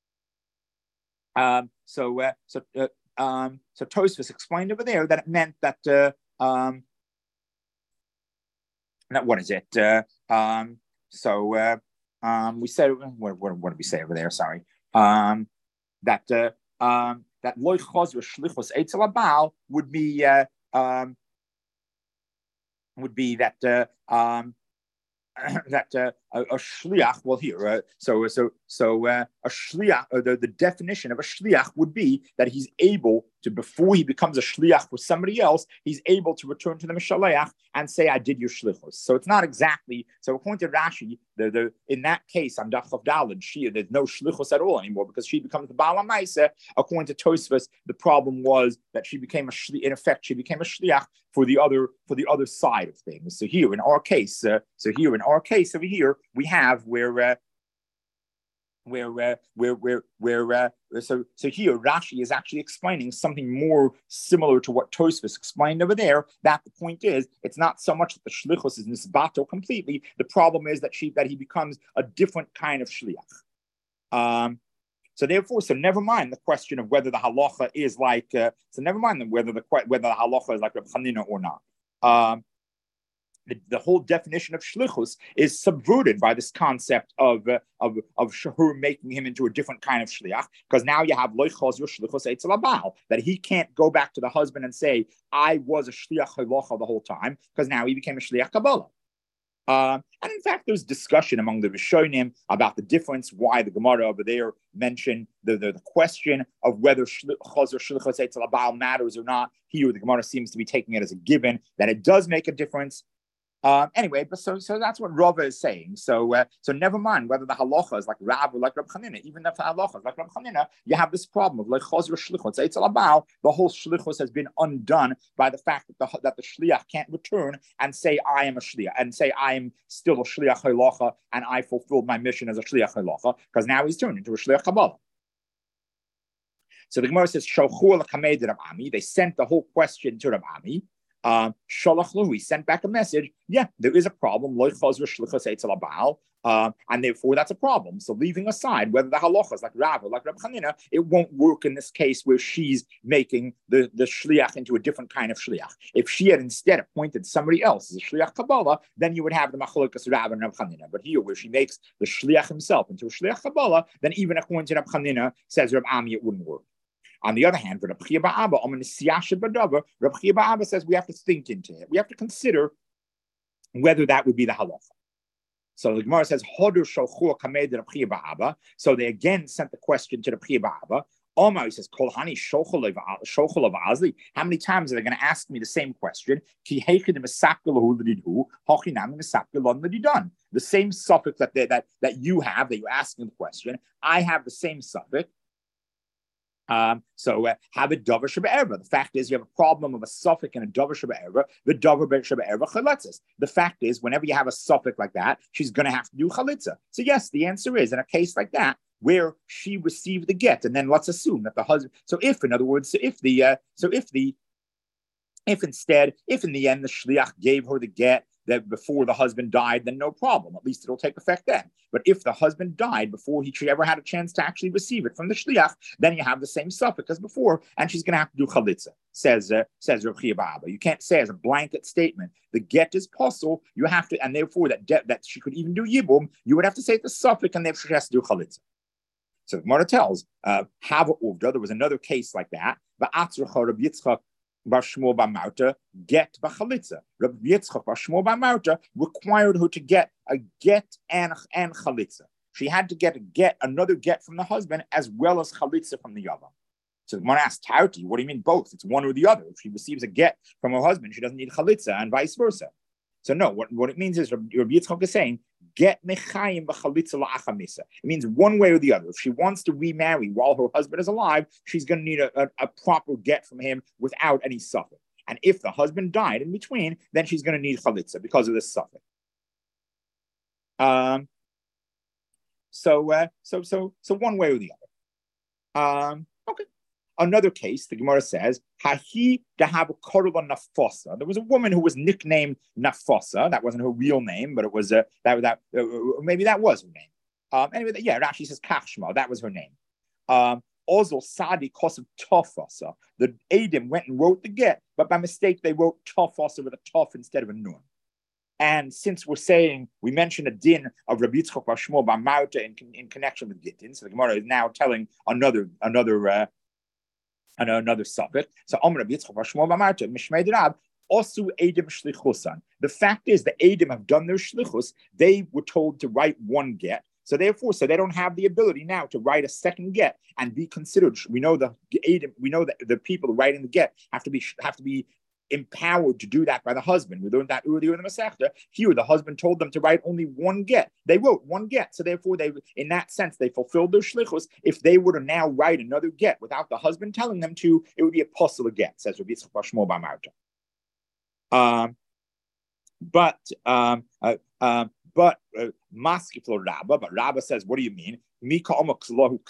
um, so uh, so uh, um, so Tosfos explained over there that it meant that uh, um, that what is it? Uh, um, so uh, um, we said what, what, what did we say over there? Sorry, um, that uh, um, that loy chazra shlichus eitzel abal would be. Uh, um, would be that uh, um, that uh, a, a shliach, well, here, uh, so so so uh, a shliach, uh, the, the definition of a shliach would be that he's able to, before he becomes a shliach for somebody else, he's able to return to the mishaleach and say, "I did your shlichus." So it's not exactly. So according to Rashi, the, the in that case, on Daf Chav Daled, she there's no shlichus at all anymore because she becomes the Baal HaMaaseh. According to Tosfos, the problem was that she became a shli, in effect, she became a shliach for the other for the other side of things. So here in our case, uh, so here in our case over here, we have where uh, where uh, where where where uh, so so here Rashi is actually explaining something more similar to what Tosfos explained over there. That the point is, it's not so much that the shlichus is nisbato completely. The problem is that she that he becomes a different kind of shliach. Um, So therefore, so never mind the question of whether the halacha is like. Uh, so never mind whether the whether the halacha is like Reb Chanina or not. Um, the, the whole definition of shlichus is subverted by this concept of uh, of of her making him into a different kind of shliach. Because now you have loichos your shlichus eitzel abal, that he can't go back to the husband and say, "I was a shliach halacha the whole time," because now he became a shliach kabbalah. Uh, and in fact, there's discussion among the Rishonim about the difference, why the Gemara over there mentioned the, the, the question of whether Chazor Shlichus Eitzel Abal matters or not. Here, the Gemara seems to be taking it as a given that it does make a difference. Uh, anyway, but so so that's what Rava is saying. So uh, so never mind whether the halacha is like Rav or like Reb Chanina. Even if the halacha is like Reb Chanina, you have this problem of like Chazor Shlichus Eitzel Abal. The whole shlichus has been undone by the fact that the that the shliach can't return and say I am a shliach and say I am still a shliach halacha and I fulfilled my mission as a shliach halacha, because now he's turned into a shliach kabbalah. So the Gemara says Shalchu al Kamed Rab Ami. They sent the whole question to Rab Ami. Um, he sent back a message. Yeah, there is a problem. Uh, and therefore, that's a problem. So, leaving aside whether the halacha is like Rav or like Reb Chanina, it won't work in this case where she's making the, the shliach into a different kind of shliach. If she had instead appointed somebody else as a shliach kabbalah, then you would have the machlokas Rav and Reb Chanina. But here, where she makes the shliach himself into a shliach kabbalah, then even according to Reb Chanina, says Reb Ami, it wouldn't work. On the other hand, for Reb Chia Ba'Abba, Reb Chia Ba'Abba says we have to think into it. We have to consider whether that would be the halacha. So the Gemara says, Hodur Shalchu Kamed Reb Chia Ba'Abba. So they again sent the question to Reb Chia Ba'Abba. Omar, he says, Kolhani Shochel of Azli. How many times are they going to ask me the same question? The same suffix that they, that that you have, that you're asking the question. I have the same suffix. Um, so uh, have a davar shebe'erva. The fact is, you have a problem of a suffix and a davar shebe'erva. The davar shebe'erva chalitzas. The fact is, whenever you have a suffix like that, she's going to have to do chalitza. So yes, the answer is in a case like that where she received the get, and then let's assume that the husband. So if, in other words, so if the uh, so if the if instead, if in the end the shliach gave her the get that before the husband died, then no problem. At least it'll take effect then. But if the husband died before he ever had a chance to actually receive it from the shliach, then you have the same suffix as before, and she's going to have to do chalitza. Says uh, says Reb Chia Ba'Abba. You can't say as a blanket statement the get is possible. You have to, and therefore that de- that she could even do yibum. You would have to say the suffix, and therefore she has to do chalitza. So the Gemara tells uh, Hava Uvda. There was another case like that. Va'atzrecha Reb Yitzchak Bar Shmuel Bar Marta get b'chalitza. Rabbi Yitzchak Bar Shmuel Bar Marta required her to get a get and and chalitza. She had to get a get, another get from the husband as well as chalitza from the yavam. So the Gemara asked Tarti, what do you mean both? It's one or the other. If she receives a get from her husband, she doesn't need chalitza, and vice versa. So no, what, what it means is Rabbi Yitzchak is saying get mechayim b'chalitza la'achamisa. It means one way or the other. If she wants to remarry while her husband is alive, she's going to need a, a, a proper get from him without any suffix. And if the husband died in between, then she's going to need chalitza because of this suffix. Um. So, uh, so, so, so one way or the other. Um. Okay. Another case, the Gemara says, Hahi dahav korban Nafosa. There was a woman who was nicknamed Nafosa. That wasn't her real name, but it was uh, that that uh, maybe that was her name. Um, anyway, yeah, Rashi says Kachshma. That was her name. Um, Ozol Sadi Kosev Tofasa. The Adim went and wrote the get, but by mistake they wrote Tofasa with a Tof instead of a Nun. And since we're saying, we mentioned a din of Rabbi Yitzchak Bar Shmuel Bar Marta in, in connection with Gittin, so the Gemara is now telling another another. Uh, And another suffix. So Omer Rabbi Yitzchak Bar Shmuel Bar Marta Mishmei Rab osu edim shlichusan. The fact is, the edim have done their shlichus. They were told to write one get. So therefore, so they don't have the ability now to write a second get and be considered. We know the edim, we know that the people writing the get have to be have to be empowered to do that by the husband. We learned that earlier in the Masechta. Here, the husband told them to write only one get. They wrote one get, so therefore, they, in that sense, they fulfilled their shlichus. If they were to now write another get without the husband telling them to, it would be a possible get, says Rabbi Yitzchak bar Shmuel bar Marta. Um, but um, uh, um, but maskif lo Rabba, but Rabba says, what do you mean? What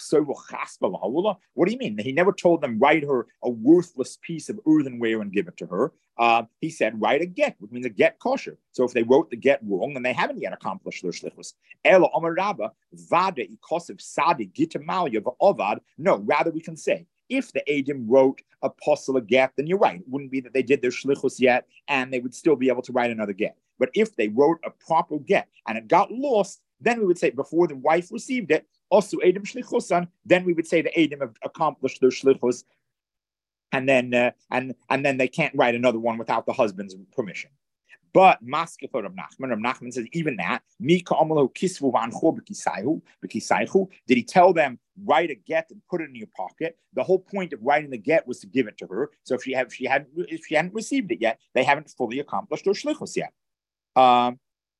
do you mean? He never told them, write her a worthless piece of earthenware and give it to her. Uh, he said, write a get, which means a get kosher. So if they wrote the get wrong, then they haven't yet accomplished their shlichus. Elo Amar Rabba, vada ikosev sadi gitamalia v'ovad. No, rather we can say, if the Edim wrote a apostle a get, then you're right. It wouldn't be that they did their shlichus yet, and they would still be able to write another get. But if they wrote a proper get and it got lost, then we would say before the wife received it, also Edim shlichusan, then we would say the Edim have accomplished their shlichus, and then uh, and and then they can't write another one without the husband's permission. But Maskef Rav Nachman, Rav Nachman says even that, Mika Amalu Kisvu Vancho B'Kisaychu, did he tell them write a get and put it in your pocket? The whole point of writing the get was to give it to her. So if she had if she hadn't if she hadn't received it yet, they haven't fully accomplished their shlichus yet. Um,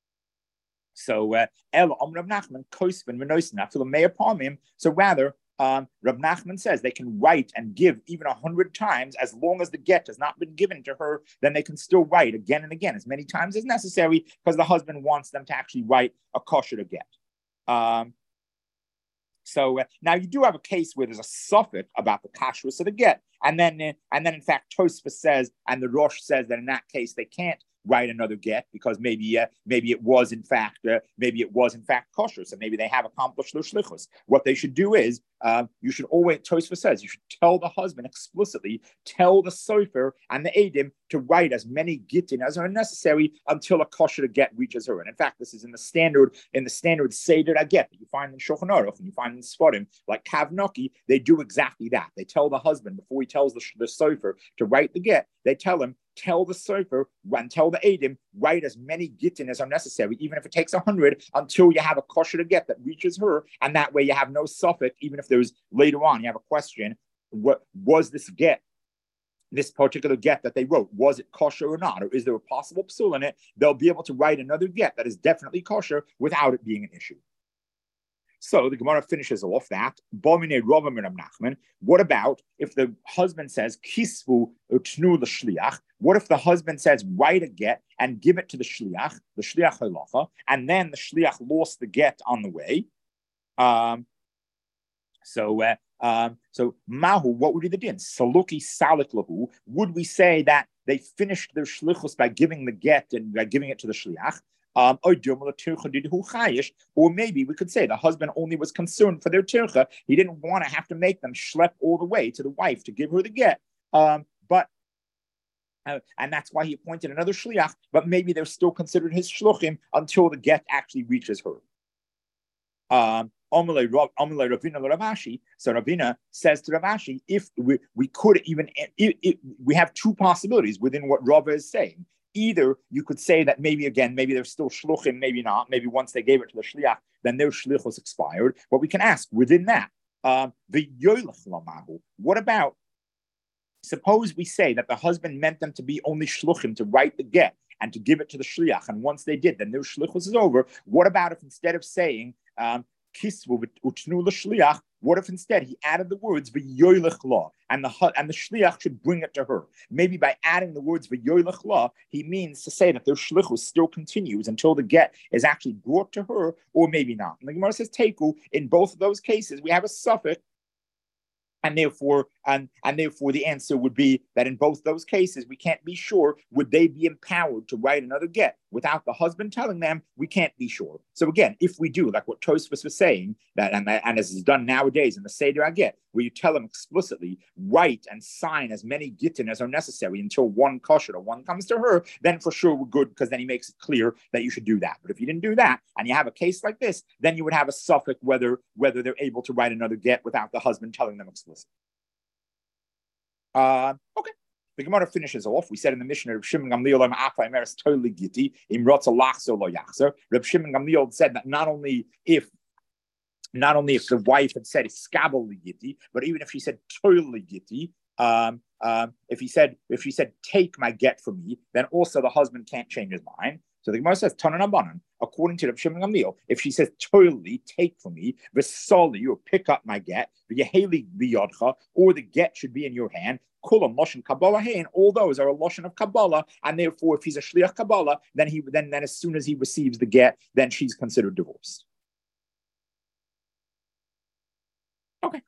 so uh, El Om Rav Nachman Koisven V'Noisen Afilu Meir Palmim. So rather, um, Rav Nachman says they can write and give even a hundred times as long as the get has not been given to her. Then they can still write again and again as many times as necessary because the husband wants them to actually write a kosher to get. Um, So uh, now you do have a case where there's a suffix about the kashrus of the get, and then uh, and then in fact Tosfos says and the Rosh says that in that case they can't write another get because maybe uh, maybe it was in fact uh, maybe it was in fact kosher, so maybe they have accomplished their shlichus. What they should do is um, you should always, Tosfos says, you should tell the husband explicitly, tell the sofer and the edim to write as many gittin as are necessary until a kosher get reaches her. And in fact, this is in the standard in the standard seder get that you find in Shulchan Aruch and you find in Sfarim like Kavnoki. They do exactly that. They tell the husband before he tells the, the sofer to write the get. They tell him, tell the sofer and tell the edim, write as many gittin as are necessary, even if it takes a hundred, until you have a kosher to get that reaches her, and that way you have no suffix. Even if there's later on you have a question, what was this get? This particular get that they wrote, was it kosher or not? Or is there a possible psul in it? They'll be able to write another get that is definitely kosher without it being an issue. So the Gemara finishes off that. What about if the husband says, Kisvu utnu l'shliach? What if the husband says, write a get and give it to the shliach, the shliach halacha, and then the shliach lost the get on the way? Um, so, uh, um, so mahu, what would be the din? Saluki salik lahu. Would we say that they finished their shlichus by giving the get and by giving it to the shliach? Um, or maybe we could say the husband only was concerned for their tircha. He didn't want to have to make them schlep all the way to the wife to give her the get. Um, but uh, and that's why he appointed another shliach. But maybe they're still considered his shluchim until the get actually reaches her. Um, so Ravina says to Rav Ashi, if we, we could even, if, if, we have two possibilities within what Rava is saying. Either you could say that maybe again, maybe they're still shluchim, maybe not. Maybe once they gave it to the shliach, then their shlich was expired. But we can ask within that, um, the yoylach lamahu. What about? Suppose we say that the husband meant them to be only shluchim to write the get and to give it to the shliach, and once they did, then their shlich was over. What about if instead of saying um, kisvu utnu l'shliach, what if instead he added the words v'yoylech la, and the and the shliach should bring it to her? Maybe by adding the words v'yoylech la, he means to say that their shlichus still continues until the get is actually brought to her, or maybe not. And the Gemara says teku. In both of those cases, we have a suffix. And therefore, and, and therefore, the answer would be that in both those cases, we can't be sure. Would they be empowered to write another get without the husband telling them? We can't be sure. So again, if we do, like what Tosfos was saying, that and, and as is done nowadays in the Seder Get, where you tell them explicitly, write and sign as many gittin as are necessary until one kosher or one comes to her, then for sure we're good, because then he makes it clear that you should do that. But if you didn't do that, and you have a case like this, then you would have a suffix whether whether they're able to write another get without the husband telling them explicitly. Uh, okay. The Gemara finishes off. We said in the Mishnah, Reb Shimon Gamliel Emeres totally giti im rotza lachzer lo yachzer. Reb Shimon Gamliel said that not only if not only if the wife had said iskabel giti, but even if she said totally giti, um, um, if he said if she said take my get from me, then also the husband can't change his mind. So the Gemara says Tanan Abanan, according to Reb Shimon Gamliel, if she says totally take from me, v'sali, or pick up my get, v'yeheli biyodcha, or the get should be in your hand. Kulam loshen Kabbalah hein. All those are a loshen of Kabbalah, and therefore, if he's a shliach Kabbalah, then he then then as soon as he receives the get, then she's considered divorced. Okay.